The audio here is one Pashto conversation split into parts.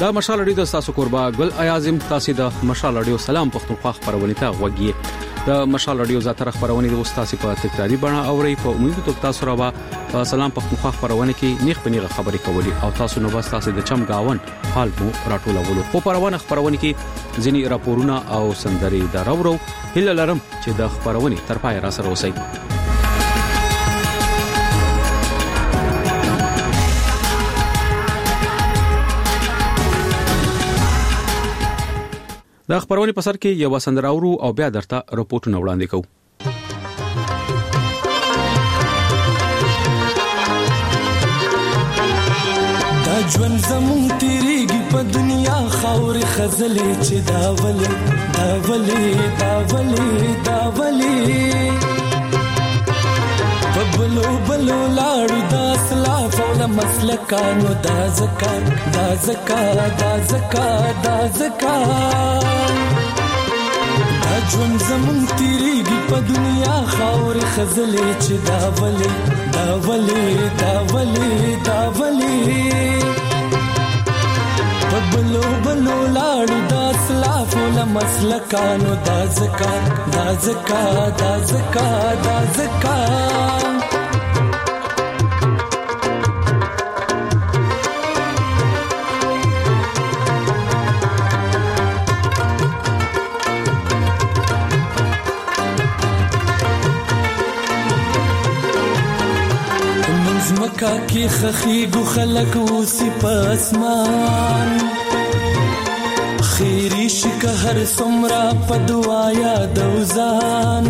دا مشال اړیو د تاسو قربا ګل ایازم تاسو د مشال اړیو سلام پښتونخوا خبرونه ته وګورئ. د مشال اړیو زاتره خبرونه د استاد په تکراری بڼه اوري په امید ته تاسو را به سلام پښتونخوا خبرونه کې نیخ پنیغه خبرې کوي او تاسو نو بس تاسو د چم گاون حال مو راټولولو. په پروانه خبرونه کې ځینی راپورونه او سندري دراورو هله لرم چې د خبرونه تر پای را سره اوسئ. د خبرونه په سر کې یو سندراورو او بیا درته راپورټونه وړاندې کوو. دا ژوند زمون تیریږي په دنیا خاورې خزلې چې دا ولې بلو بلو لاړو دا اسلاف او د مسلکانو دا زکات دا ژوند زمون تیریږي په دنیا خاورې خزلې چې دا ولې بلو بلو لاړو دا اسلاف او د مسلکانو دا زکات مکا کی خخیگو خلق اوسی پاسمان خیری شک هر سمرا پدوایا دوزان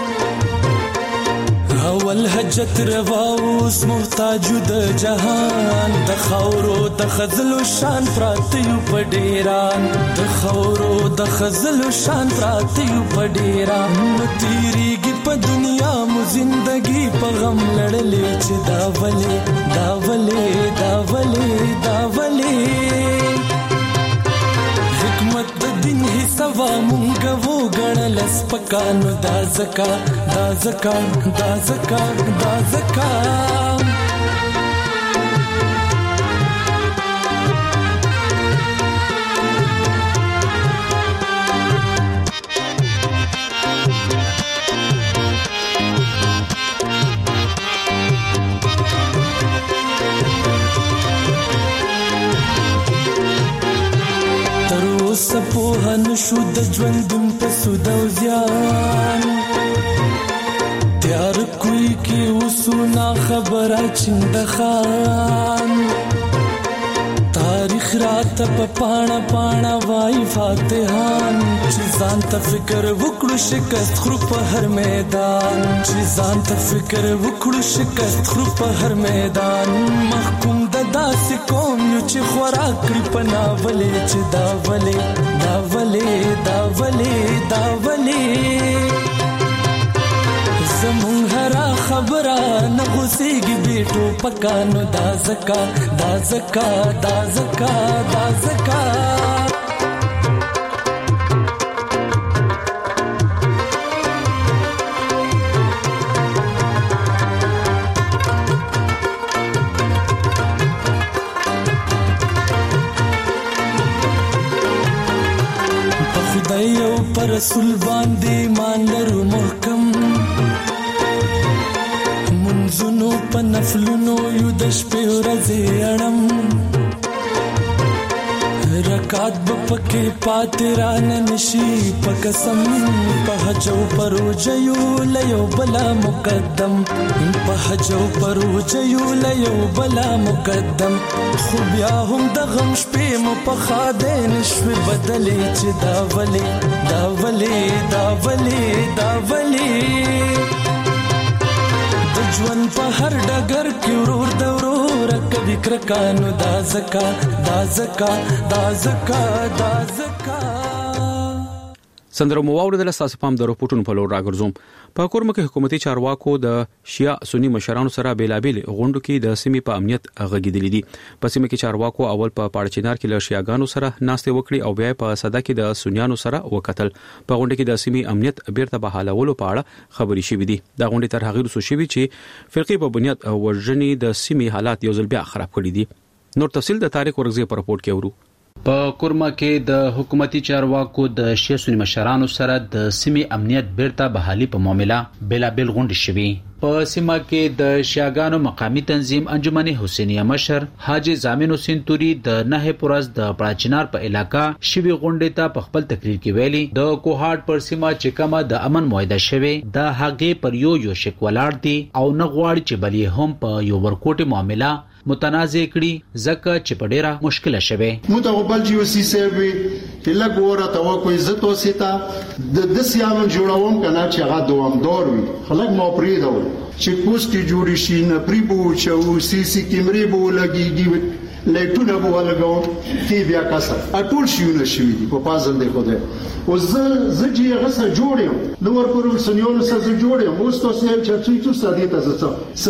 اول حجت رواوس محتاجو د جهان د خاورو د خزلو شان پراتیو پډیران تیریږي په دنیا مو زندگی په غم لړلې چې دا ولې حکمت د دین حسابا مونږ وو غړل سپکانو دا زکا سپوهن شو د ژوندون په سود او زیان تیار کوي کې وسونا خبره چند خان تاریخ رات په پاڼه وای فاتحان چې ځان ته فکر وکړو شکست خرو په هر میدان محکوم د داسې قوم یو چې خوراک کړی پناولې چې دا ولې زمون هرا خبره نه غوسیږي بیٹو پکانو دا زکا خدایو پر رسول باندې ایمان لرو محکم منځونو په نفلونو یو د شپې ورځې اړم رکات بپکې پاتې رانه نشي په قسم په حجو پروجیو لیو بلا مقدم خو بیا هم د غم شپې مو په خاده نشوي بدلې چې دا ولې د ژوند په هر ډګر کې ورور د ورور کبي کرکانو دا زکا سندرو مواورد له تاسو پام د رپورټونو په لور راګرځوم. په کورمه کې حکومتي چارواکو د شیا سنی مشرانو سره بیلابل غونډو کې د سیمې په امنیت غږیدلې دي. په سیمه کې چارواکو اول په پاړچینار کې له شیاګانو سره ناستې وکړي او بیا په صدا کې د سنیانو سره وکتل. په غونډه کې د سیمې امنیت بیرته بحالولو په اړه خبري شوې دي. دا غونډه تر هغه وروسته شوې چې فرقې په بنیاد ورژنې د سیمې حالات یو ځل بیا خراب کړي دي. نور تفصیل د تاریخ ورغزي په رپورت کې ورو. په کورما کې د حکومتي چارواکو د شیعه سنی مشرانو سره د سیمې امنیت بیرته بحالي په معاملې بلابل غونډې شوې. په سیمه کې د شیعاګانو مقامی تنظیم انجمن حسینیه مشر حاجی زامن حسین توري د نه پورز د پړاچینار په علاقہ شوی غونډې ته په خپل تقریر کې ویلي د کوهاټ پر سیمه چې کومه د امن معاهده شوی د هغې پر یو شک ولاړ دي او نه غواړي چې بلې هم په یو ورکوټي معاملې متنازع کړي ځکه چې په ډیره مشکله شوه. متقبل جی وسی سیوی کله ګوره تا کوئی زتو سیتا د سیامن جوړوم کنه چې هغه دوامدار وي. خلک مو پریدو چې پوسټي جوړی شي نه پریبو چې سی سی کیمرې بو لګيږي لټونه بو لګاو تی بیا کاسه اټول شيونه شوی دي په پازل دی خوده او زه چې غسه جوړم نو ورپور سنیول سره جوړم اوس تاسو چې څه ساده تاسو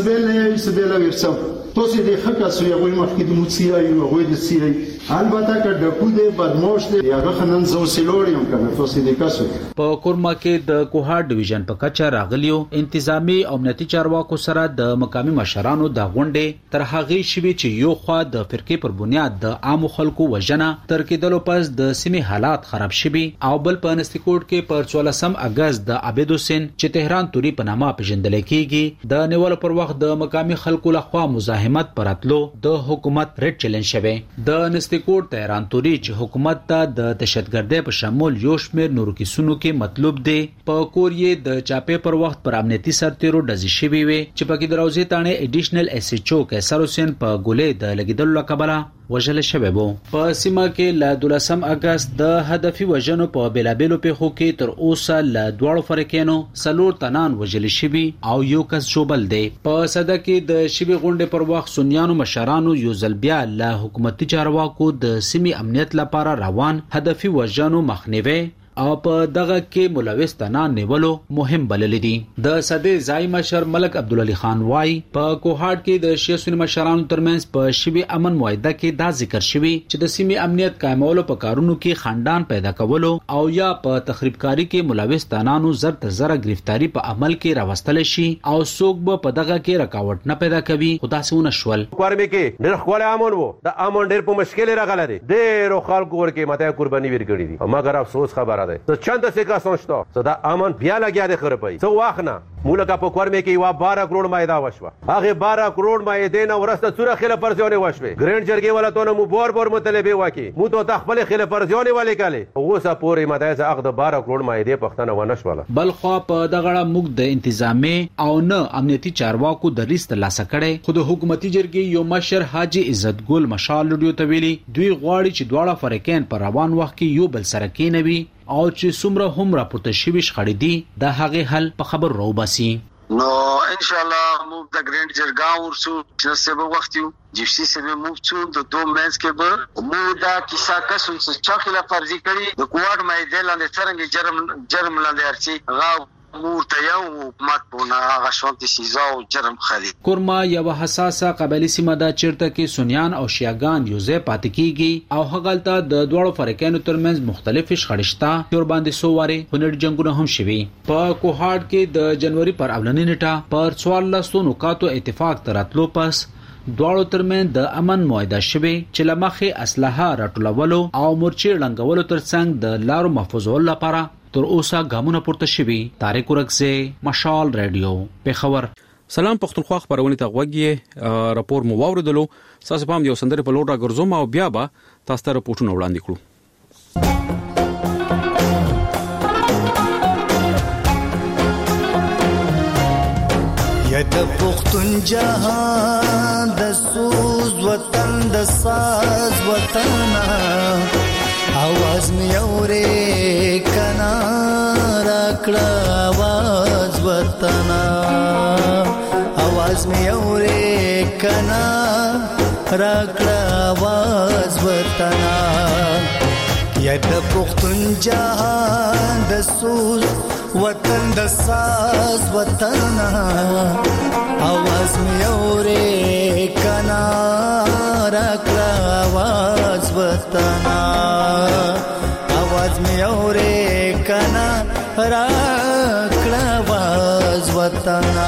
سبل ورسو تاسو دې حق اسو یو مخکې د موسیقي او غوې د سیري البته که د کوده بدموش دی هغه خنن زو سیلوریم کنه تاسو دې کاسو. په کورما کې د کوهاټ ډیویژن په کچا راغلیو انتظامی او امنیتي چارواکو سره د مقامی مشرانو د غونډې تر هغه شوي چې یو خوا د فرقې پر بنیاد د عام خلکو وژنه تر کېدلو پس د سیمې حالات خراب شوي او بل په انستیکوټ کې پر 14 اگست د عبید حسین چې تهران توري په نامه پیژندل کېږي د نیول پر وخت د مقامی خلکو لخوا مزاحمت پراتلو د حکومت ریډ چیلنج شوه. د انستیکوټ تهران توري چې حکومت ته د دهشتګردۍ په شمول یو شمېر نورو کیسونو کې مطلوب دی په کوریې د چاپې پر وخت پر امنیتي سرتیرو ډزې شوي وي چې په کې د روزي تانه ایډیشنل ایس ایچ او کیسر حسین په ګولې د لګیدلو لقبله وجل شوی وو. په سیمه کې ل 12 اگست د هدفي وژنو په بلابلو پیښو کې تر اوسه ل دوړو فرقینو سلور تنان وجل شوی او یو کس جوبل دی. په صده کې د شوی غونډې پر وخت سنیانو مشرانو یو ځل بیا ل حکومتي چارواکو د سیمې امنیت لپاره روان هدفي وژنو مخنیوي او په دغه کې ملوث تنان نیولو مهم بلل دي. د صدې ځای مشر ملک عبدالعلی خان وای په کوهاټ کې د شیعه سنی مشرانو ترمنځ په شوی امن معاهده کې دا ذکر شوی چې د سیمې امنیت قائمولو په کارونو کې خاندان پیدا کولو او یا په تخریبکاری کې ملوث تنانو زر تر زر گرفتاری په عمل کې راوستل شي او څوک به په دغه کې رکاوټ نه پیدا کوي. خدا سونه شول کورمه کې ډېر خپل امن وو د امن ډېر په مشکل راغله دي ډېر خلکو ورکه ماته قرباني ورکړي دي مګر افسوس خبره ده چند سکه سنشتو صدا امن بیا لګیا د خرپای سو واخنه مولکه په کورمه کې وا 12 کروڑ مایدا وشوه هغه 12 کروڑ مایدې نه ورسته څوره خله پرځونه وشوه ګرینډ جرګي ولا ته مو بور مطلبه وکي مو ته خپل خله پرځونه ولې کاله اوسه پورې مدایز اخد 12 کروڑ مایدې پښتنه ونشوله. بل خو په دغه موږ د انتظامی او نه امنیتي چارواکو د ریست لاسه کړي خود حکومتي جرګي یو مشر حاجی عزت ګل مشال لډیو ته ویلي دوی غواړي چې دواړه فرقین پر روان وخت کې یو بل سره کېنوي او چې څومره هم راپورته شوي شخړې دي د هغه حل په خبر راوباسي. نو ان شاء الله مو د ګرینډ جرګا ورسو چې سبا وخت یو جیفسی سره مو څو د دوه مېز کې به مو دا کیسه کسون څه چاخله فرضي کړي د کوټ مې د لاندې څنګه جرم لاندې ارچي غاو مورته یو حکومت پونه غشونتي سیزا او جرم خري. کورما یو حساسه قبلي سیمه دا چیرته کې سنیان او شیعاګان یو ځای پاتې کیږي او هغلته د دوړو فرقینو ترمنځ مختلف شخړشتا تر باندې سوواري هنر جنگونه هم شوي. په کوهاټ کې د جنوري پر اولنۍ نیټه پر 14 نقاطو اتفاق تراتلو پس دواړو ترمنځ د امن معاهده شوی چې لمخې اسلحه راټولولو او مورچې ړنګولو ترڅنګ د لارو محفوظولو لپاره تر اوسه ګامونه پورته شوي. طارق ورکزه مشال رادیو پیښور. سلام پښتونخوا خبرونه ته غوږی راپور مو واوریدلو تاسو په یو سندره په لور راګرځوم او بیا به تاسو ته راپورټونه وړاندې کړو. یا د پښتون جهان د سوز وطن د ساز وطن आवाज में औरे कना राकड़ा आवाज वतना आवाज में औरे कना राकड़ा आवाज वतना या द पुख्तन जहान द सूज वतन द साज वतना आवाज में औरे कना राकड़ा आवाज वतना आवाज में औरे कना राकड़ा आवाज वतना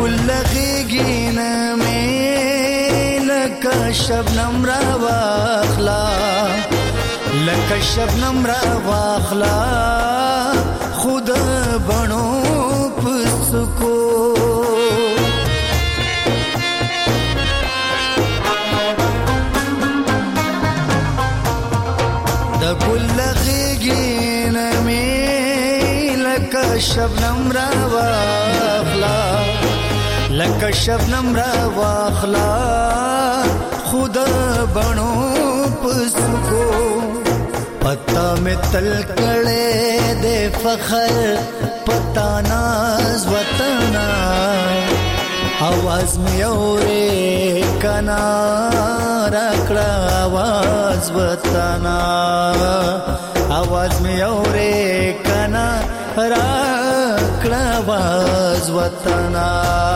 لغیږي نه مې لکه شبنم را واخلا لکه شبنم را واخلا خود بڼو پسکو د ګل لغیږي نه مې لکه شبنم را واخلا لکه شبنم را واخلا خود بڼو پسکو پتا میں تل کڑے دے فخر پتا ناز وطنا آواز میں اورے کنا رکڑا آواز وطنا آواز میں اورے کنا رکڑا آواز وطنا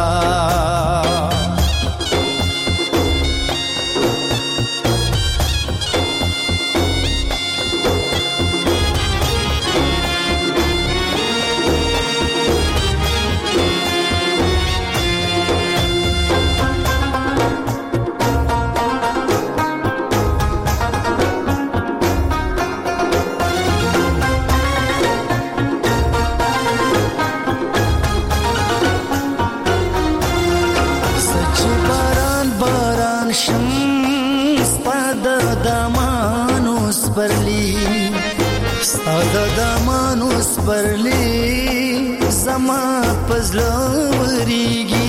دامانوس پرلی زما پزلوریږي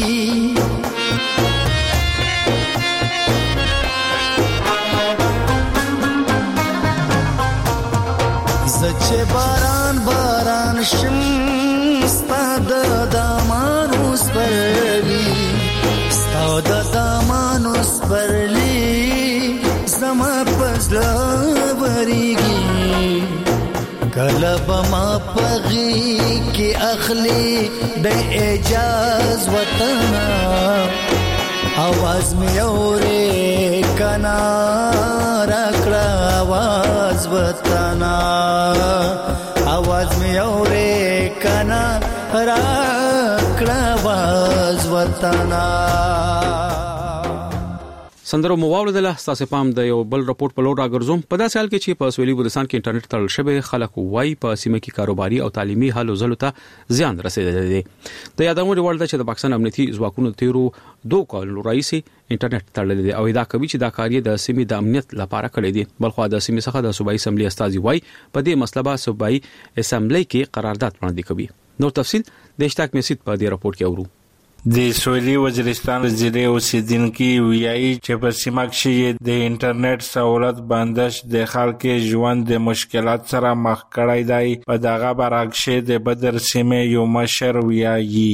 زچ باران باران شم ستاد دامانوس پرلی ستاد دامانوس پرلی زما پزلوریږي کلب ما پغی کی اخلی بے اجاز وطنا آواز میں اورے کنا رکڑا آواز وطنا آواز میں اورے کنا رکڑا آواز وطنا سندرو موواول دله تاسو پام د یو بل رپورت په لور راګرځوم په داسې حال کې چې په سویلي بلوچستان کې انټرنیټ تړل شوی خلک وای په سیمه کې کاروباري او تعلیمي هلو ځلو ته زیان رسیدلی دی د یادونه ورته چې د پاکستان امنیتي ځواکونو تیرو 2 کال راځي انټرنیټ تړل دی او دا کوي چې دا کاریه د سیمې د امنیت لپاره کړی دی بلخو د سیمې څخه د صوبایي اسمبلی استازي وای په دې مسله به صوبایي اسمبلی کې قرارداد وړاندې کوي نو تفصیل د اشتاق میسید په دې رپورت کې اورو د سویلي وزیرستان ضلع اوسیدونکو ویایي چې په سیمه کې د انټرنیټ سہولت بندش د خلکو ژوند د مشکلات سره مخ کړی دی په دغه برعکس د بدر سیمه یو مشر ویایي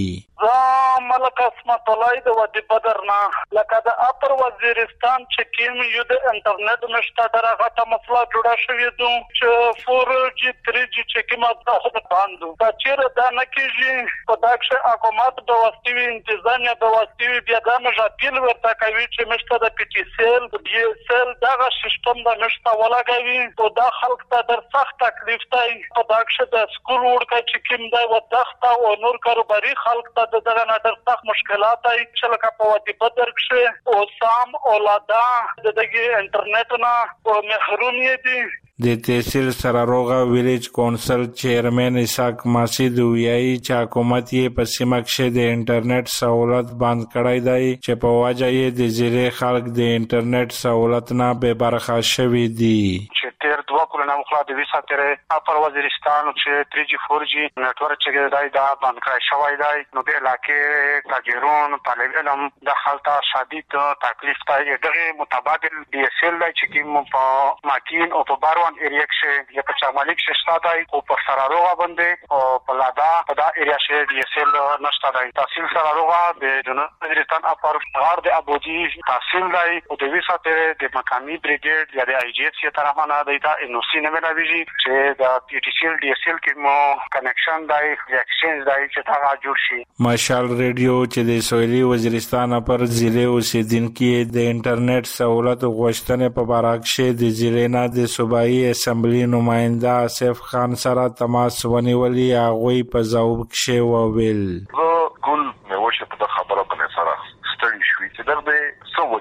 ملک اسمت الله د ودی بدرنا لکه د اپر وزیرستان چې کیم یو د انټرنیټ نشته درغه ته مسله جوړه شوې ده چې 4G 3G چې کیمه تاسو باندې دا چیرې دا نه کیږي په داخله حکومت د واستوي انتظامیه د واستوي بیا دا نه ځپیل ورته کوي چې مشته د پی ټی سیل دی سیل دغه سیستم د نشته ولاګوي او دا خلک ته در سخت تکلیف دی په داخله د سکول ورکه چې کیم دی ودخته او نور کاروباري خلک ته دغه نه در سخت مشکلات ای چې لکه په ودی بدر کې او سام اولادا دغه انټرنیټ نه او محروم دي د تحصیل سراروغه ویلیج کونسل چیرمن اسحاق ماسید ویایي چې حکومت یې په سیمه کې د انټرنیټ سہولت بند کړی دی چې په وجه یې د ضلع خلک د انټرنیټ سہولت نه بے برخه شوي دي چې تیر 2 کلونه مخکې د ویسا تر اپر وزیرستان چې 3G 4G نتورک چې دی دا بند کړی شوی دی نو د علاقې تاجرون طالب علم د خلک شدید تکلیف ته دغه متبادل ډي اس ال چې کوم په ماکین او په بارو ایریا کې یا په چمالک شته دی او په سراروغه باندې او په لادا په دا ایریا کې ډي اس ال نشته دی تحصیل سراروغه د جنوب وزیرستان اپر غار د ابوجي تحصیل دی او د ویسا تر د مقامی بریګیډ یا د آی جی ایس طرفانه دیتا انو سی نه ملاویږي چې د پی ټی سی ال ډي اس ال کې مو کنیکشن دی ایکسچینج دی چې دا جوړ شي مشال ریډیو چې د سویلي وزیرستان اپر ضلع اوسیدونکو د انټرنیټ سہولت غوښتنې په برعکس د ضلع نه د صوبایي اسمبلی نماینده آصف خان سره تماس ونیولې هغه په ځواب کې وویل ګل مې وشه په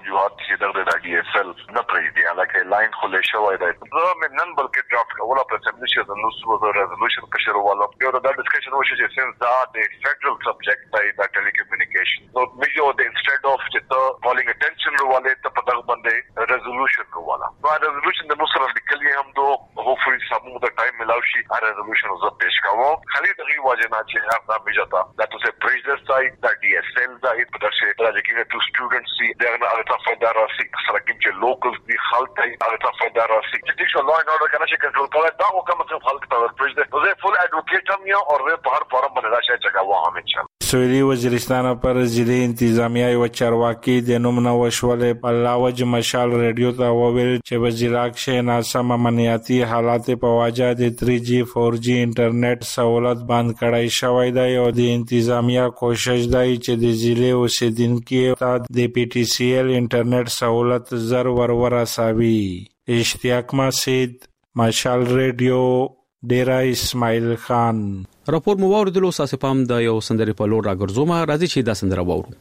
وجوهات چې د DSL نه پریدي لکه لاین خلې شوی دی زه مې نن بلکې ډرافټ کوله پر سبمیشن د نو ریزولوشن کشر والو یو د ډسکشن وشي چې سنس دا د فیډرل سبجیکټ دی د ټیلیکومونیکیشن نو میجو د انسټډ اف چې ته کالینګ اټینشن رواله ته په دغه باندې ریزولوشن رواله نو ریزولوشن د مسره لیکلي هم دو هوپفلی سمو د ټایم ملاوي ریزولوشن زه پیش کوم خالي دغه واجبات چې هغه بجتا دا ته پریزر سایت د DSL دا په دغه د کې ټو سټوډنټس سي دغه هغه فایده راسي سره چې لوکل دي خلک هغه فایده راسي چې څه لاین اورډر کنه چې کنټرول کوي دا کوم څه خلک ته پریزر نو زه فول اډوکیټ هم یو او په هر فارم باندې راشه چې کاوه هم سویلی وزیرستان پر ضلع انتظامیه او چارواکي د نوم نو وشولې په لاوج مشال ریډیو ته وویل چې وزیرا کې ناسم امنیتي حالات په واجه د 3G 4G انټرنیټ سہولت بند کړای شوی دی او د انتظامیه کوشش دی چې د ضلع اوسیدونکو ته د PTCL انټرنیټ سہولت زر ورسوي. اشتیاق مسعود مشال ریډیو ډیرا اسماعیل خان. راپور مو واوریدلو ساسه پام د یو سندري په لور راګرځوم راځي چې دا سندره وورو.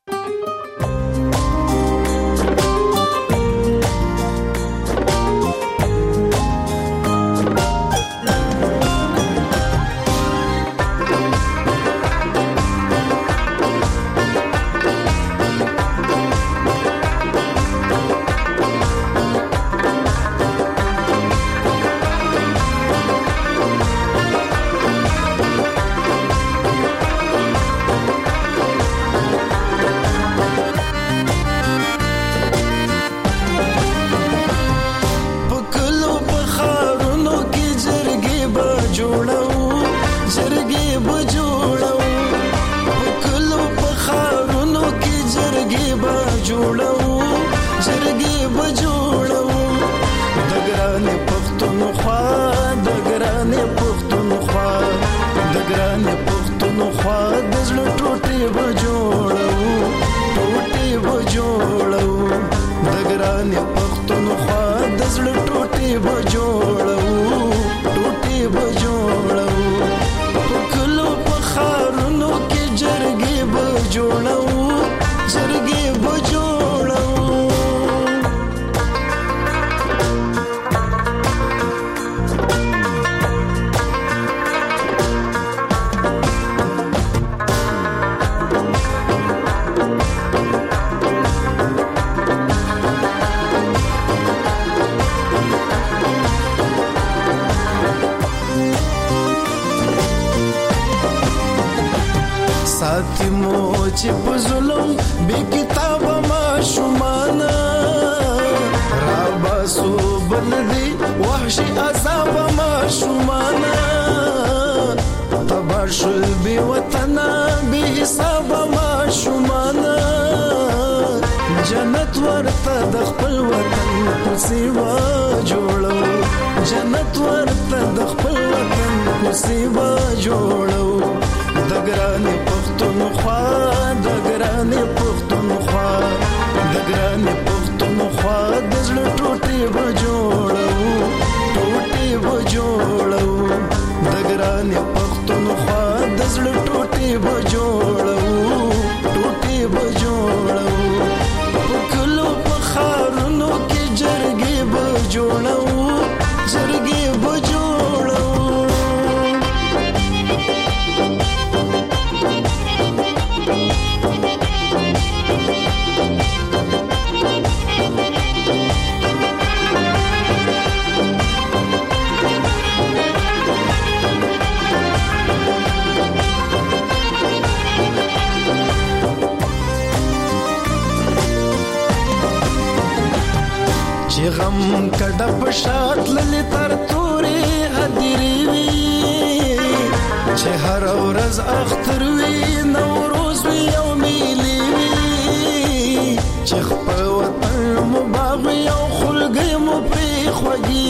غم کډه په شات للی تر تورې هدیری وی چې هر ورځ اختر وی نوروز وی او میلی وی چې خپل وطن مو باغ یو خلګي مو پری خوږی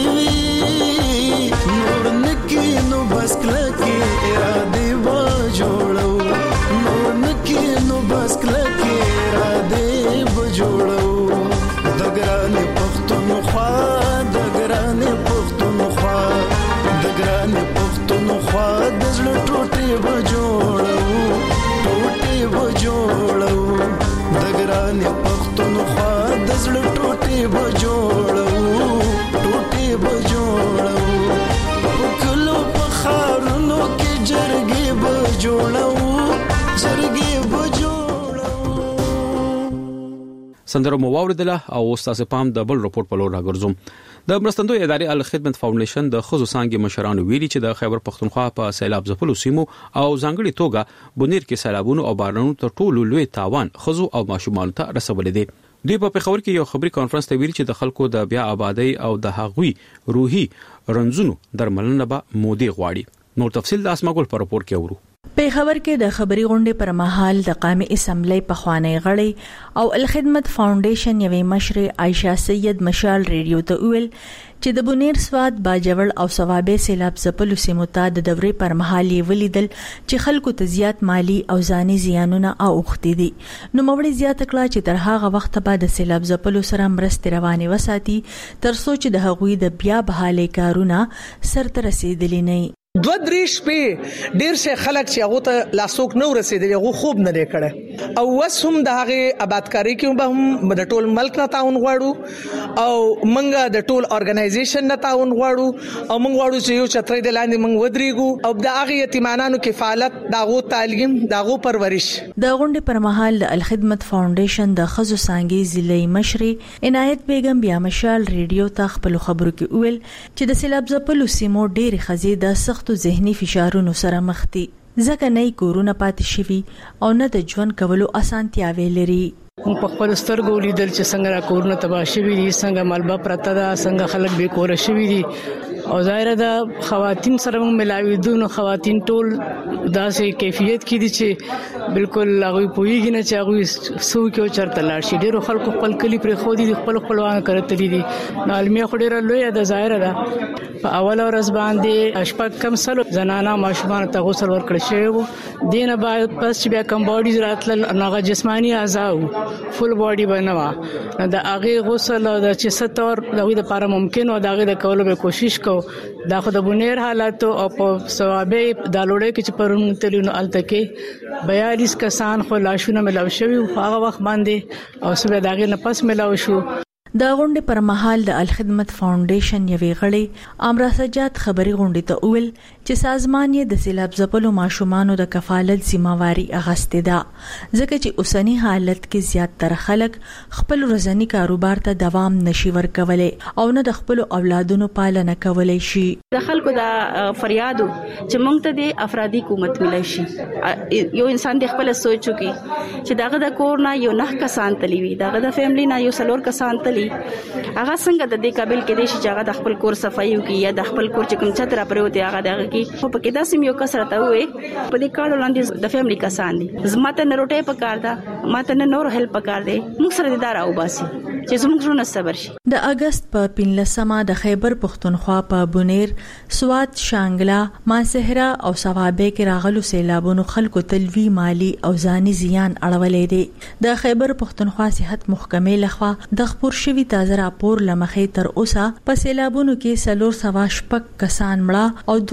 وی نور نکی نو بس کلکی اراده و جوړو نور نکی نو بس کلکی اراده و جوړو دګرانه پختونخوا دګرانه پختونخوا دګرانه پختونخوا د زړه ټوټي و جوړو ټوټي و جوړو دګرانه پختونخوا جوړو جرګې به جوړو. سندره مو واوریدله او تاسو پام د بل رپورت په لور راګرځوم. د مرستندوی ادارې الخدمت فاونډیشن د خزو څانګې مشرانو ویلي چې د خیبر پختونخوا په سیلاب ځپلو سیمو او ځانګړي توګه بونیر کې سیلابونو او بارانونو تر ټولو لوی تاوان خزو او ماشومانو ته رسولې دي. دوی په پیښور کې یو خبري کانفرنس ته ویل چې د خلکو د بیا آبادی او د هغوی روحي رنځونو درملنه به مودي غواړي. نور تفصیل د اسماګل پر راپور کې اورو. پیښور کې د خبري غونډې پر مهال د قومي اسمبلی په خوانی غړي او الخدمت فاونډیشن یوې مشر عائشہ سید مشال ریډیو ته ویل چې د بونیر سواد باجوړ او ثوابه سیلاب زپلو سیمو ته د دورې پر مهال ولیدل چې خلکو ته زیات مالی او ځاني زیانونه اوختي دي. نو موړي زیات کړه چې تر هغه وخت بعد سیلاب زپلو سره مرستې روانه وساتي تر سوچ د هغوی د بیا بحالي کارونه سرته رسیدلی نه. دو دریش په ډیر څه خلک چې هغه ته لاسوک نو رسیدلی هغه خوب نه کړي او وسهم د هغه آبادکاری کې به هم د ټول ملک نه تعاون غواړو او منګه د ټول ارګنایزیشن نه تعاون غواړو او منګ غواړو چې یو چترې د لاندې منګ ودرېګو او د هغه یتیمانو کفالت داغو تعلیم داغو پرورش. د غونډې پر مهال د الخدمت فاونډیشن د خزو څانګې ضلعي مشر عنایت بیگم بیا مشال ریډیو ته خپل خبرو کې ویل چې د سیلاب ځپلو سیمو ډېر خزې د سخت ذهني فشارونو سره مخ دي ځکه نه کورونه پاتې شوي او نه د ژوند کولو اسانتیاوې لري. په خپل سترګو لیدل چې څنګه را کورونه تباہ شوي دي، څنګه ملبه پرته ده، څنګه خلک بې کوره شوي دي او ظاهر ده خواتین سره موږ ملاوي نو خواتین ټول داسې کیفیت کې دي چې بالکل هغه پوېږي نه چې هغه سو کې چرته لاړ شي. ډیرو خلکو خپل کلی پر خو دي خپل خپلوان کړتلې دي. نالمه خو ډیره لوی ده ظاهر ده په اول ورځ باندې شپږ کم سلو زنانه ماشومان ته غسل ورکړل شوی وو. دینه بعد پس چې بیا کم باډیز راتل ناغه جسمانی اعضاء فل باډي بنوا د هغه غسل د چې ستور دغه لپاره ممکن او دغه د کولو به کوشش کو. دا خو د بونیر حالات او په ثوابه د لوړې کې چې پرون تلونو التکه 42 کسان خو لاشونه ملاو شوی هغه وخت باندې او سبه دغه نه پس ملاو شو. د غونډې پر مهال د الخدمت فاونډیشن یوې غړي امرا سجاد خبري غونډې ته ویل چې سازمان یې د سیلاب ځپلو ماشومانو د کفالت ذمہواری اغستې ده ځکه چې اوسنی حالت کې زیات تر خلک خپل ورځنی کاروبار ته دوام نشي ورکولای او نه د خپل اولادونو پالنه کولای شي. د خلکو د فریادو چې موږ ته د افرادي حکومت ملي شي. یو انسان د خپل سوچو کې چې دغه د کور نه یو 9 کسان تلی وي، دغه د فیملی نه یو 4 کسان تلی هغه څنګه د دې قابل کې دي چې هغه د خپل کور صفایي وکړي یا د خپل کور چې کوم چتر پروت هغه دغه کې په کې داسې یو کس راته وې په دې کارو لاندې د فیملی کسان دي. زماته نه روټه پکار ده، ماته نه نور هیلپ پکار دی، موږ سره دار او باسي چې زموږ ژوند صبر شي. د اگست په 15مه د خیبر پختونخوا په بونیر، سوات، شانګلا، ماسهره او ثوابه کې راغلو سیلابونو خلکو تلوي مالی او ځاني زیان اړولې دي. د خیبر پختونخوا صحت محکمې لخوا د خبر شوی تازه راپور لمخې تر اوسه په سیلابونو کې 416 کسان مړه او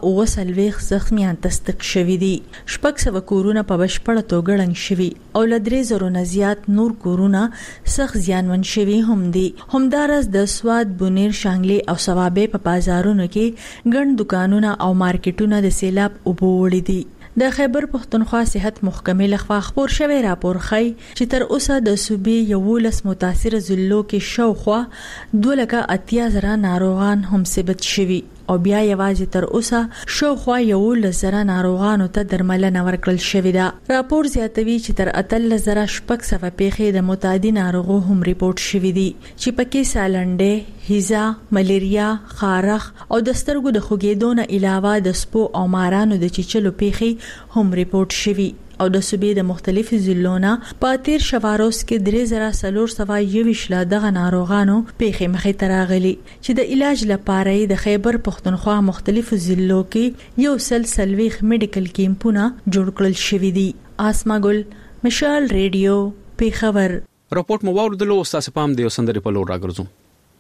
240 زخمیان تصدیق شوي دي. 600 کورونه په بشپړه توګه ړنګ شوي او ل 3000 نه زیات نور کورونه سخت زیانمن شوي هم دي. همدارس د سواد، بونیر، شانګلي او ثوابه په بازارونو کې ګڼ دکانونه او مارکیټونه د سیلاب اوبو وړي دي. د خیبر پختونخوا صحت محکمې لخوا خبر شوی راپور ښيي چې تر اوسه د صوبې 11 متاثر ضلعو کې شاوخوا 280,000 ناروغان هم ثبت شوي او بیا یوازې تر اوسه شاوخوا 11,000 ناروغانو ته درملنه ورکړل شوې ده. راپور زیاتوي چې تر 18,600 پیښې د متعدي ناروغو هم ریپورت شوې دي چې پکې سالنډې، هیزا، ملیریا، خارخ او د سترګو د خوږېدو نه علاوه د سپو او مارانو د چیچلو پیښې هم ریپورت شوي او د صوبې د مختلفو ضلعونو په تیر شواروس کې 3,421 دغه ناروغانو پیښې مخې ته راغلي چې د علاج لپاره د خیبر پختونخوا مختلفو ضلعو کې یو سلسلويخ میډیکل کیمپونه جوړ کړل شوي دي. آسما ګل، مشال ریډیو، پیښور. راپورټ مو واوریدلو. تاسو پام د سندرې په لور راګرځو.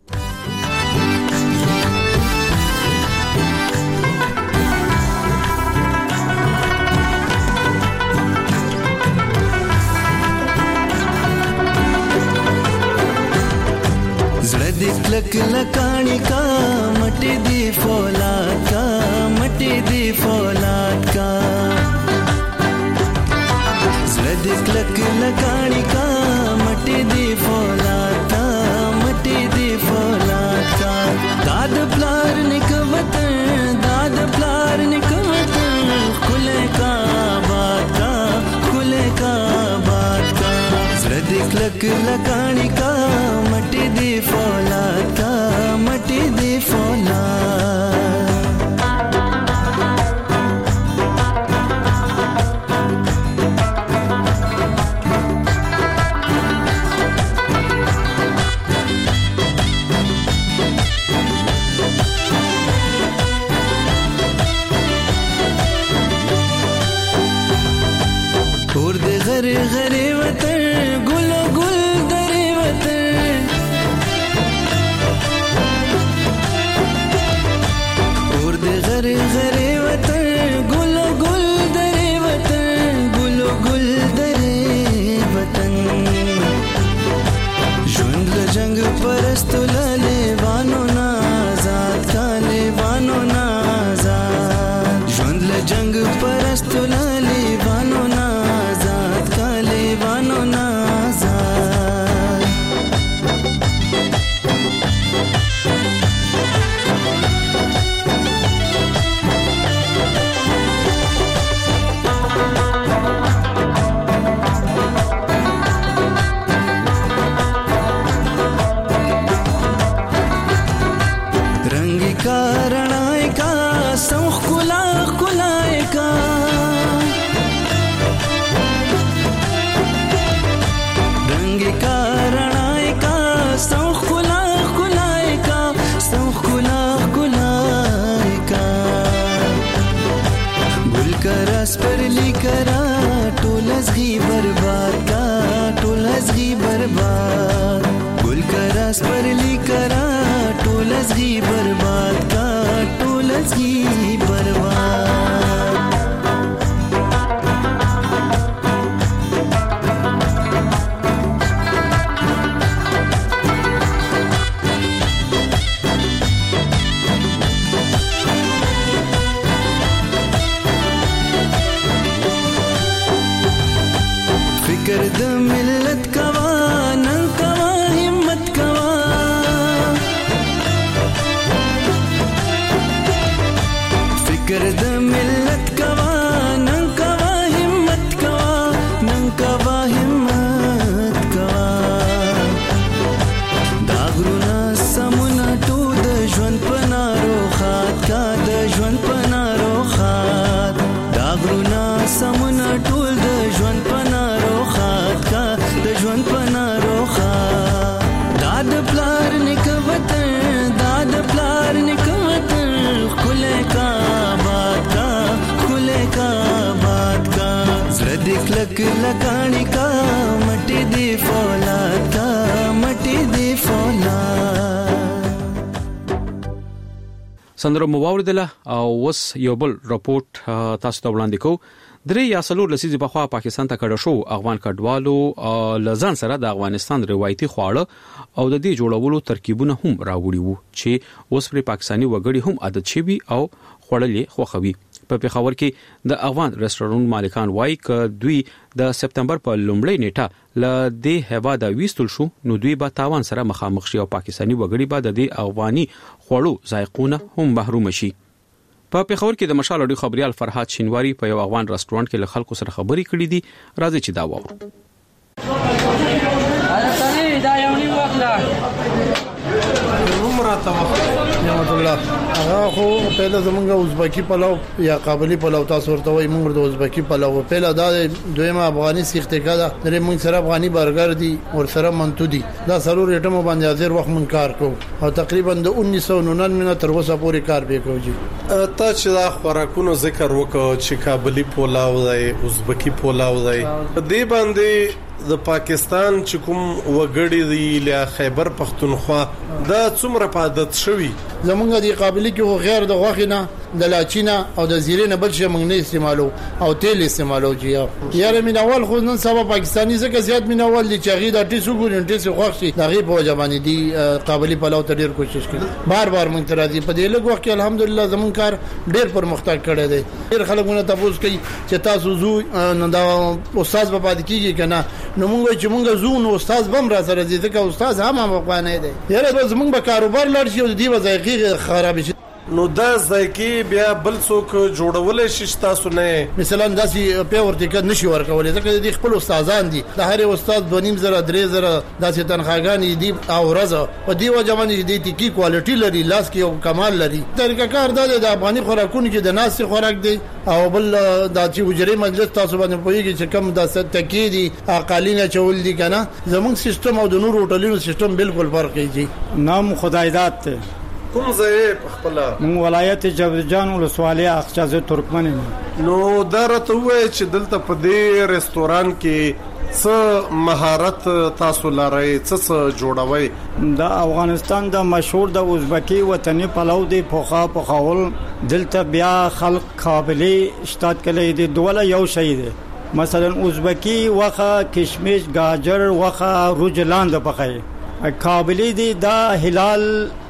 لک لکانی کا مٹی دی فولاد کا، مٹی دی فولاد کا لکانی کا مټي دی فولاتا مټي دی فولاتا داد پلار نکوتن داد پلار نکوتن کله کا بات کا کله کا بات کا زړه دې کلک لکانی کا مټي دی فولاتا مټي دی فولاتا غری غری وطن ګل ګل درې وطن اور دې غری غری وطن ګل ګل درې وطن ګل ګل درې وطن ژوند له جنگ پرستو لاله وانو نا آزاد کاله وانو نا آزاد ژوند له جنگ پرستو لاله وانو نا وانو نازار रंग का रणाय का सौख कुला कुलाय का कारणाय का सौख खुला खुलाय का सौख खुला खुलाय का गुल का रस पर लिकरा टोलस घी बर्बाद का टोलस घी बर्बाद गुल का रस पर लिकरा टोलस घी बर्बाद का टोलस घी बर्बाद फिकर द मिल्लत कवा नंग कवा हिम्मत कवा फिकर द मिल्लत कवा नंग कवा हिम्मत कवा नंग कवा हिम्मत कवा दागरुना समुना टू द ژوند پنارو خات کا د ژوند پنارو خات दागरुना समुना टول د ژوند پنارو خات کا د ژوند پنارو خات داد پلار نکوتن داد پلار نکوتن کله کا بات کا کله کا بات کا زړه دې کلک لکانی کا مټي دی فولاد کا مټي دی فولاد سندره مو واوریدله او وس یو بل رپورت تاسو ته وړاندې کوم درې یا څلور لسیزې په خوا پاکستان ته کډه شو افغان کډوالو لزان سره د افغانستان روایتي خواړه او د دې جوړولو ترکیبونه هم راوړي وو چې اوس پر پاکستاني وګړي هم عادت شوي او خړلې خوخوي په پیښور کې د افغان ریسټورانټ مالکان وایي ک دوی د سپتمبر په لومړۍ نیټه ل دې هوا د ویستل شو نو دوی به تاوان سره مخامخ شي او پاکستاني وګړي به د دې افغاني خوړو ذایقونه هم محروم شي په پیښور کې د مشال اډیو خبريال فرحات شینواری په یو افغان ریسټورانټ کې له خلکو سره خبرې کړې دي راځي چې دا وورو دا یو نیو وخت عمره نعمت الله هغه خو پهله زمونږ ازبکی پلاو یا قابلی پلاو تاسو ورته وایي موږ د ازبکی پلاو پهله دا دویمه افغاني سیخته کده درې موږ سره افغاني برګر دي ور سره منتو دي دا سلور ایټم باندې حاضر وخت من کار کو او تقریبا د 1999 تر اوسه پورې کار وکړو تا چې دا خوراکونو ذکر وکړو چې قابلی پلاو دی ازبکی پلاو دی دې باندې د پاکستان چې کوم وګړي دی له خیبر پختونخوا دا څومره پادت شوی زمونږ دی قابلی کې غیر د غوښنه د لاچینا او د زیرې نه بل شي موږ نه استعمالو او تیل استعمالو چې یاره مینوال خو نن سبا پاکستانی زکه زیات مینوال دي چې غي د ټیسو ګورین ټیسو خوښ شي دغه په ځبانه دي قابلیت پلاو ته ډیر کوشش کوي بار موږ تر دې په دې لږ وخت کې الحمدلله زمون کار ډیر پرمختګ کړی دی ډیر خلکونه تاسو کوي چې تاسو زو نو دا استاد په پاتې کیږي کنه نو موږ چې موږ زو نو استاد بم را سره دي ځکه استاد هم افغاني دی یاره زمون به کاروبار لړ شي او دی وظایفي خراب شي نو دا ځکه بیا بل څوک جوړول شي تاسو نه مثلا داسې په ورته کې نشي ورکولې ځکه د خپل استادان دي د هر استاد 2.5 داسې تنخواګانې دي او ورځ په دی وجه باندې دي ټکی کوالټي لري لاس کې او کمال لري طریقه کار د افغاني خوراکونو کې د ناس خوراک دی او بل د چې وجري مجلس تاسو باندې پويږي چې کم د تکي دي اقالینه چول دي کنه زموږ سیستم او د نور هوټلونو سیستم بالکل فرق کوي نام خدایداد ته کوم ځای په خپل مون ولایت جوزجان ولسوالۍ اخچازه ترکمن نو دا راته وای چې دلته په دې ریستوران کې څه مهارت تاسو لرئ څه جوړوي د افغانستان د مشهور د ازبکی وطني پلو دی پخاول دلته بیا خلق قابلی اشتاد کړي دي دوله یو شی دی مثلا ازبکی وخه کشمش گاجر وخه رجلان د پخای قابلی دی دا هلال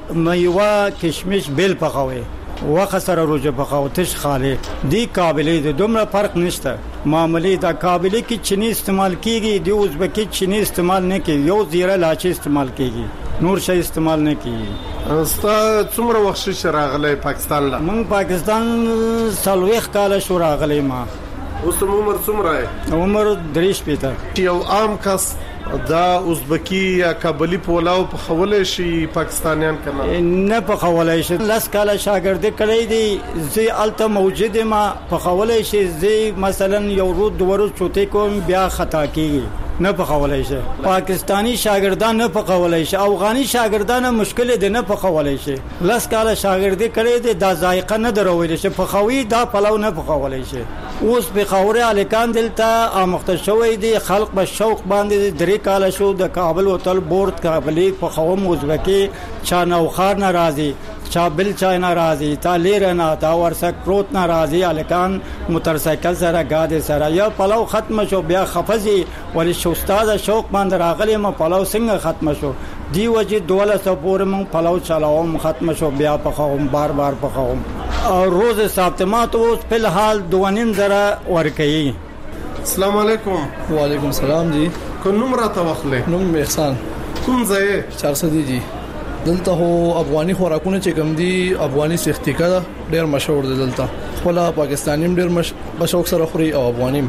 میوه کشمش بیل پخوي وخه سره روزه پخاو تش خاله دی قابلی دی دومره فرق نشته معمولی دا قابلی کی چینی استعمال کیږي دی ازبکی چینی استعمال نه کوي یو زیره لاچی استعمال کیږي نور شی استعمال نه کیږي ستا څومره وخت شراغله پاکستان لا من پاکستان سلوخ کال شو راغلی ما اوس عمر څومره عمر 3 پیته یو عام کس دا ازبکی یا کابلی پولاو په خولې شي پاکستانیان کنه نه په خولې شي لاس کاله شاګرد کړی دی زی الته موجود ما په خولې شي زی مثلا یو رود ورو چوتې کوم بیا خطا کیږي نه په خولې شي پاکستانی شاګردان نه په خولې شي افغاني شاګردان مشکل دي نه په خولې شي لاس کاله شاګرد کړی دی دا ذایقه نه درول شي په خوي دا پلو نه په خولې شي اوس په خوره الکان دلته امخته شوې دي خلق په شوق باندې درې کال شو د کابل هوټل بورډ کابلی په خوم ازبکی چا نوخار ناراضي چا بل چا ناراضي تا لیر نه تا ورسک پروت ناراضي الکان موټرسایکل سره گاډي سره یا پلو ختم شو بیا خفزي ولی شو استاد شوق باندې راغلی ما پلو څنګه ختم شو دی وجه دوله سپور مون پلو چلاوم ختم شو بیا په خوم بار په خوم او روز ساعتمات اوس په الحال 2.5 ورکي السلام علیکم وعلیکم السلام جی کوم نوم راته واخلې نوم احسان کوم ځای 400 جی دلته هو افغاني خوراکونه چې کوم دي افغاني سختیکا ډېر مشهور دي دلته خپل پاکستانیم ډېر مشهور سره خوري او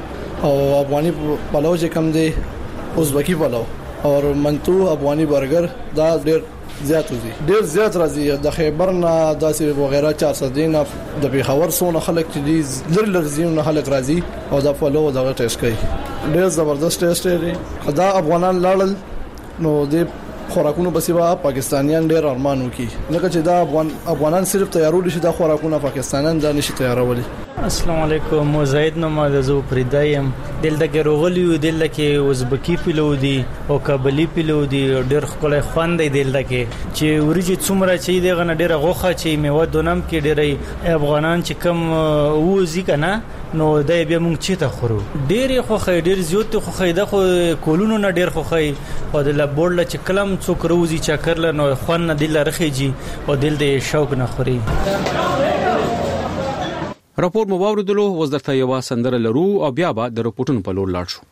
افغاني پلو چې کوم دي ازبکی پلو او منتو افغاني برګر دا ډېر زیات راځي د خیبر نه داسې وغیرہ 400 دین د پیښور سونه خلک چې دي لرزین نه خلک راځي او دا فالو دا ټیسټ کوي ډېر زبردست ټیسټ دی دا افغانان لاړل نو د خوراکونو بسیوا پاکستانیان ډېر ارمانو کی لکه چې دا افغانان صرف تیارول شي دا خوراکونه پاکستانیان دا نشي تیارولي السلام علیکم مزید نو مازو پردایم دلته کې روغلیو دلته کې ازبکی پلو دي او کابلی پلو دي ډېر خلک خوان دی دلته کې چې ورجی څومره چې دغه نه ډېر غوخه چې میوه دونم کې ډېر افغانان چې کم وځي کنه نو دای بیا مونږ چې ته خورو ډېر خو ډېر زیات خو خیده خو کولونو نه ډېر خو خی او د لبورل چې کلم څوک روزي چکر له نو خوان نه دل رخیږي او دل د شوق نه خوري راپور مو واوریدلو وزارت یو سندره لرو او بیا به د رپورټونو په لور لاړ شو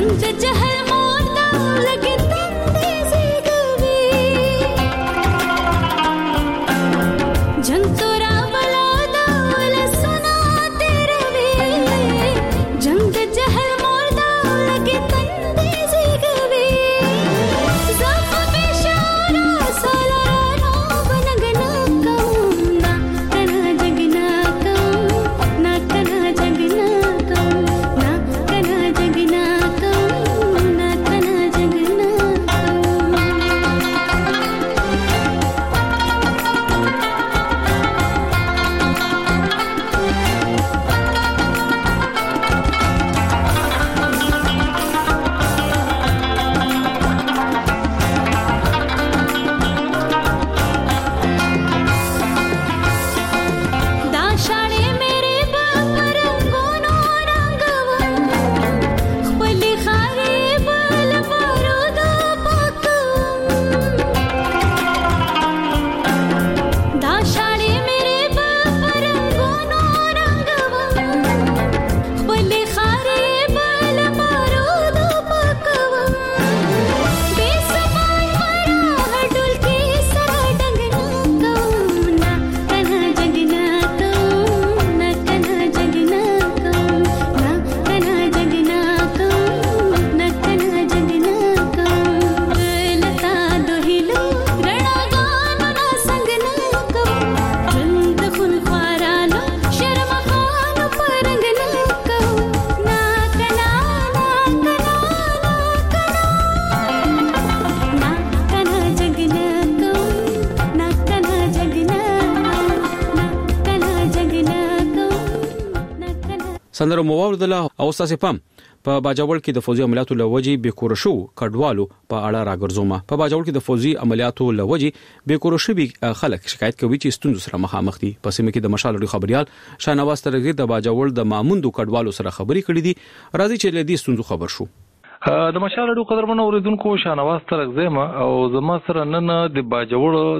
سندره مو واردله او تاسو پام په باجوړ کې د فوزي عملیاتو لوجي به کورشو کډوالو په اړه راګرځومه. په باجوړ کې د فوزي عملیاتو لوجي به کورشوي خلک شکایت کوي چې ستونزې سره مخامخ دي. په سیمه کې د مشال لري خبريال شاهنواز ترغیر د باجوړ د ماموندو کډوالو سره خبري کړې دي. راځي چې له دې ستونزو خبر شو. د مشال لري قدرمن اوریدونکو شاهنواز ترغزما او زما سره نن د باجوړ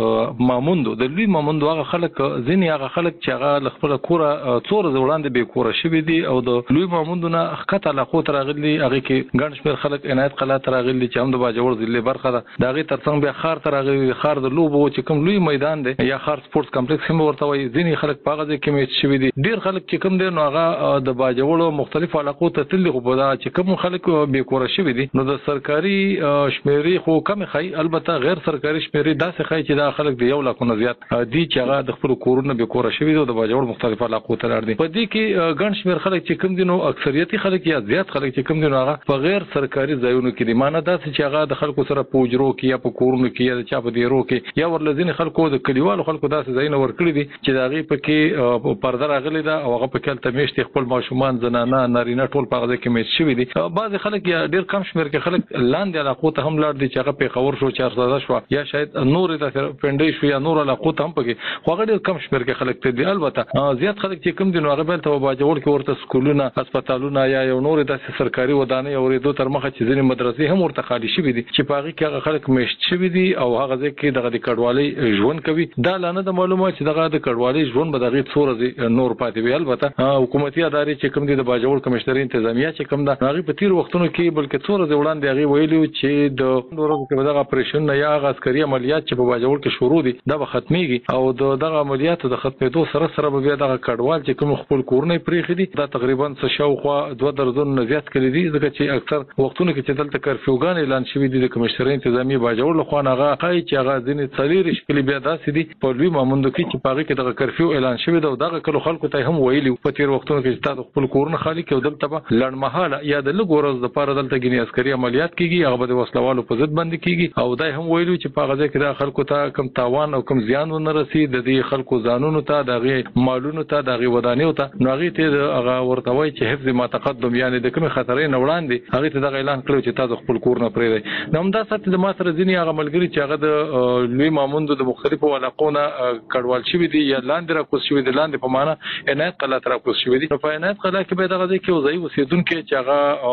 د ماموندو د لوی ماموندو هغه خلک ځینی هغه خلک چې هغه خپل کوره څور زوړاندې به کوره شوی دي او د لوی ماموندو نه خطه لاخو ترغلي هغه کې ګڼ شمیر خلک عنایت قلا ترغلي چې هم د باجوړ ضلع برخه ده. دا غي ترڅنګ به خار ترغلي خار د لوبو چې کوم لوی میدان دی یا خار سپورتس کمپلیکس هم ورته وي. ځینی خلک په هغه کې میچ شوی دي. ډیر خلک چې کوم دي نو هغه د باجوړ مختلف علاقو ته تللی خو په دا چې کوم خلک به کوره شوی دي نو د سرکاري شمیرې خو کم خای البته غیر سرکاري شمیرې داسې خای چې دا خلک د 1 لک نه زیات دي چې هغه د خپل کورونه به کوره شوی دي او د باجوړ مختلف علاقو ته راځي. په دې کې ګڼ شمیر خلک چې کوم دي نو اکثریتي خلک یا زیات خلک چې کوم دي نو هغه په غیر سرکاري ځایونو کې دي. معنی دا چې هغه د خلکو سره پوجرو کې یا په کورونو کې یا د چا په دیرو کې یا ورلزین خلکو د کلیوالو خلکو داسې ځایونه ورکړي دي چې دا غي پکې پرده راغلي ده او هغه پکې تلمیشت خپل ماشومان زنانه نارینه ټول په هغه کې میچ شوی دي. بعض خلک یا ډیر کم شمیر کې خلک لاندې علاقو ته هم لاړ دي چې هغه په خبر شو 400 شو یا شاید نور د پندې شو یا نور علاقو ته هم پکې خو هغه ډیر کم شمیر کې خلک ته دي. البته زیات خلک چې کوم دي نو هغه بل ته باجوړ کې ورته سکولونه هسپتالونه یا یو نور د سرکاري ودانې اورېدو تر مخه چې ځینې مدرسې هم ورته خالی شوی دي چې په هغه کې هغه خلک میشت شوی دي او هغه ځکه دغه د کډوالۍ ژوند کوي. دا لانه د معلومه چې دغه د کډوالۍ ژوند به دغه څورې نور پاتې وي. البته حکومتي ادارې چې کوم دي د باجوړ کمشنري انتظامیه چې کوم دا هغه په تیر وختونو کې بلکې څورې وړاندې هغه ویلو چې د ورځو کې دغه اپریشن یا عسکري عملیات چې په باجوړ کې شروع دي دا به ختميږي او دغه عملیاتو د ختمېدو سره سره به دغه کډوال چې کوم خپل کورونه پریخي دي دا تقریبا څه شاوخوا 2 درجن زیات کړي دي ځکه چې اکثر وختونو کې چې دلته کرفیوګان اعلان شوی دي د کمشنري انتظامی باجوړ لخوا هغه کوي چې هغه ځینې څلیر شپلې بیا داسې دي په لوی ماموندو کې چې پاره کې دغه کرفیو اعلان شوی دی او دغه کله خلکو ته هم ویلي په تیر وختونو کې چې تاسو خپل کورونه خالی کړئ دلته به لړمحاله یا د لګورز د پاره دلته غني عسکري عملیات کیږي هغه به وسلوالو په ضد باندې کیږي او دای هم ویلو چې په هغه کې د خلکو ته کم تاوان او کم زیان ونه رسي د دې خلکو ځانونو ته دغه مالونو ته دغه ودانیو ته نو هغه ته هغه ورته وایي چې حفظ ما تقدم یعنی د کوم خطرې نه وړاندې هغه ته دغه اعلان کړو چې تاسو خپل کور نه پرې نو هم دا سات د ما سره ځینی هغه ملګری چې هغه د لوی ماموندو د مختلفو علاقونو کډوال شوی دي یا لاندې راکوس شوی دي لاندې په معنا عنایت قلا تر راکوس شوی دي په عنایت قلا کې به دغه کې وځي وسیدون کې چې هغه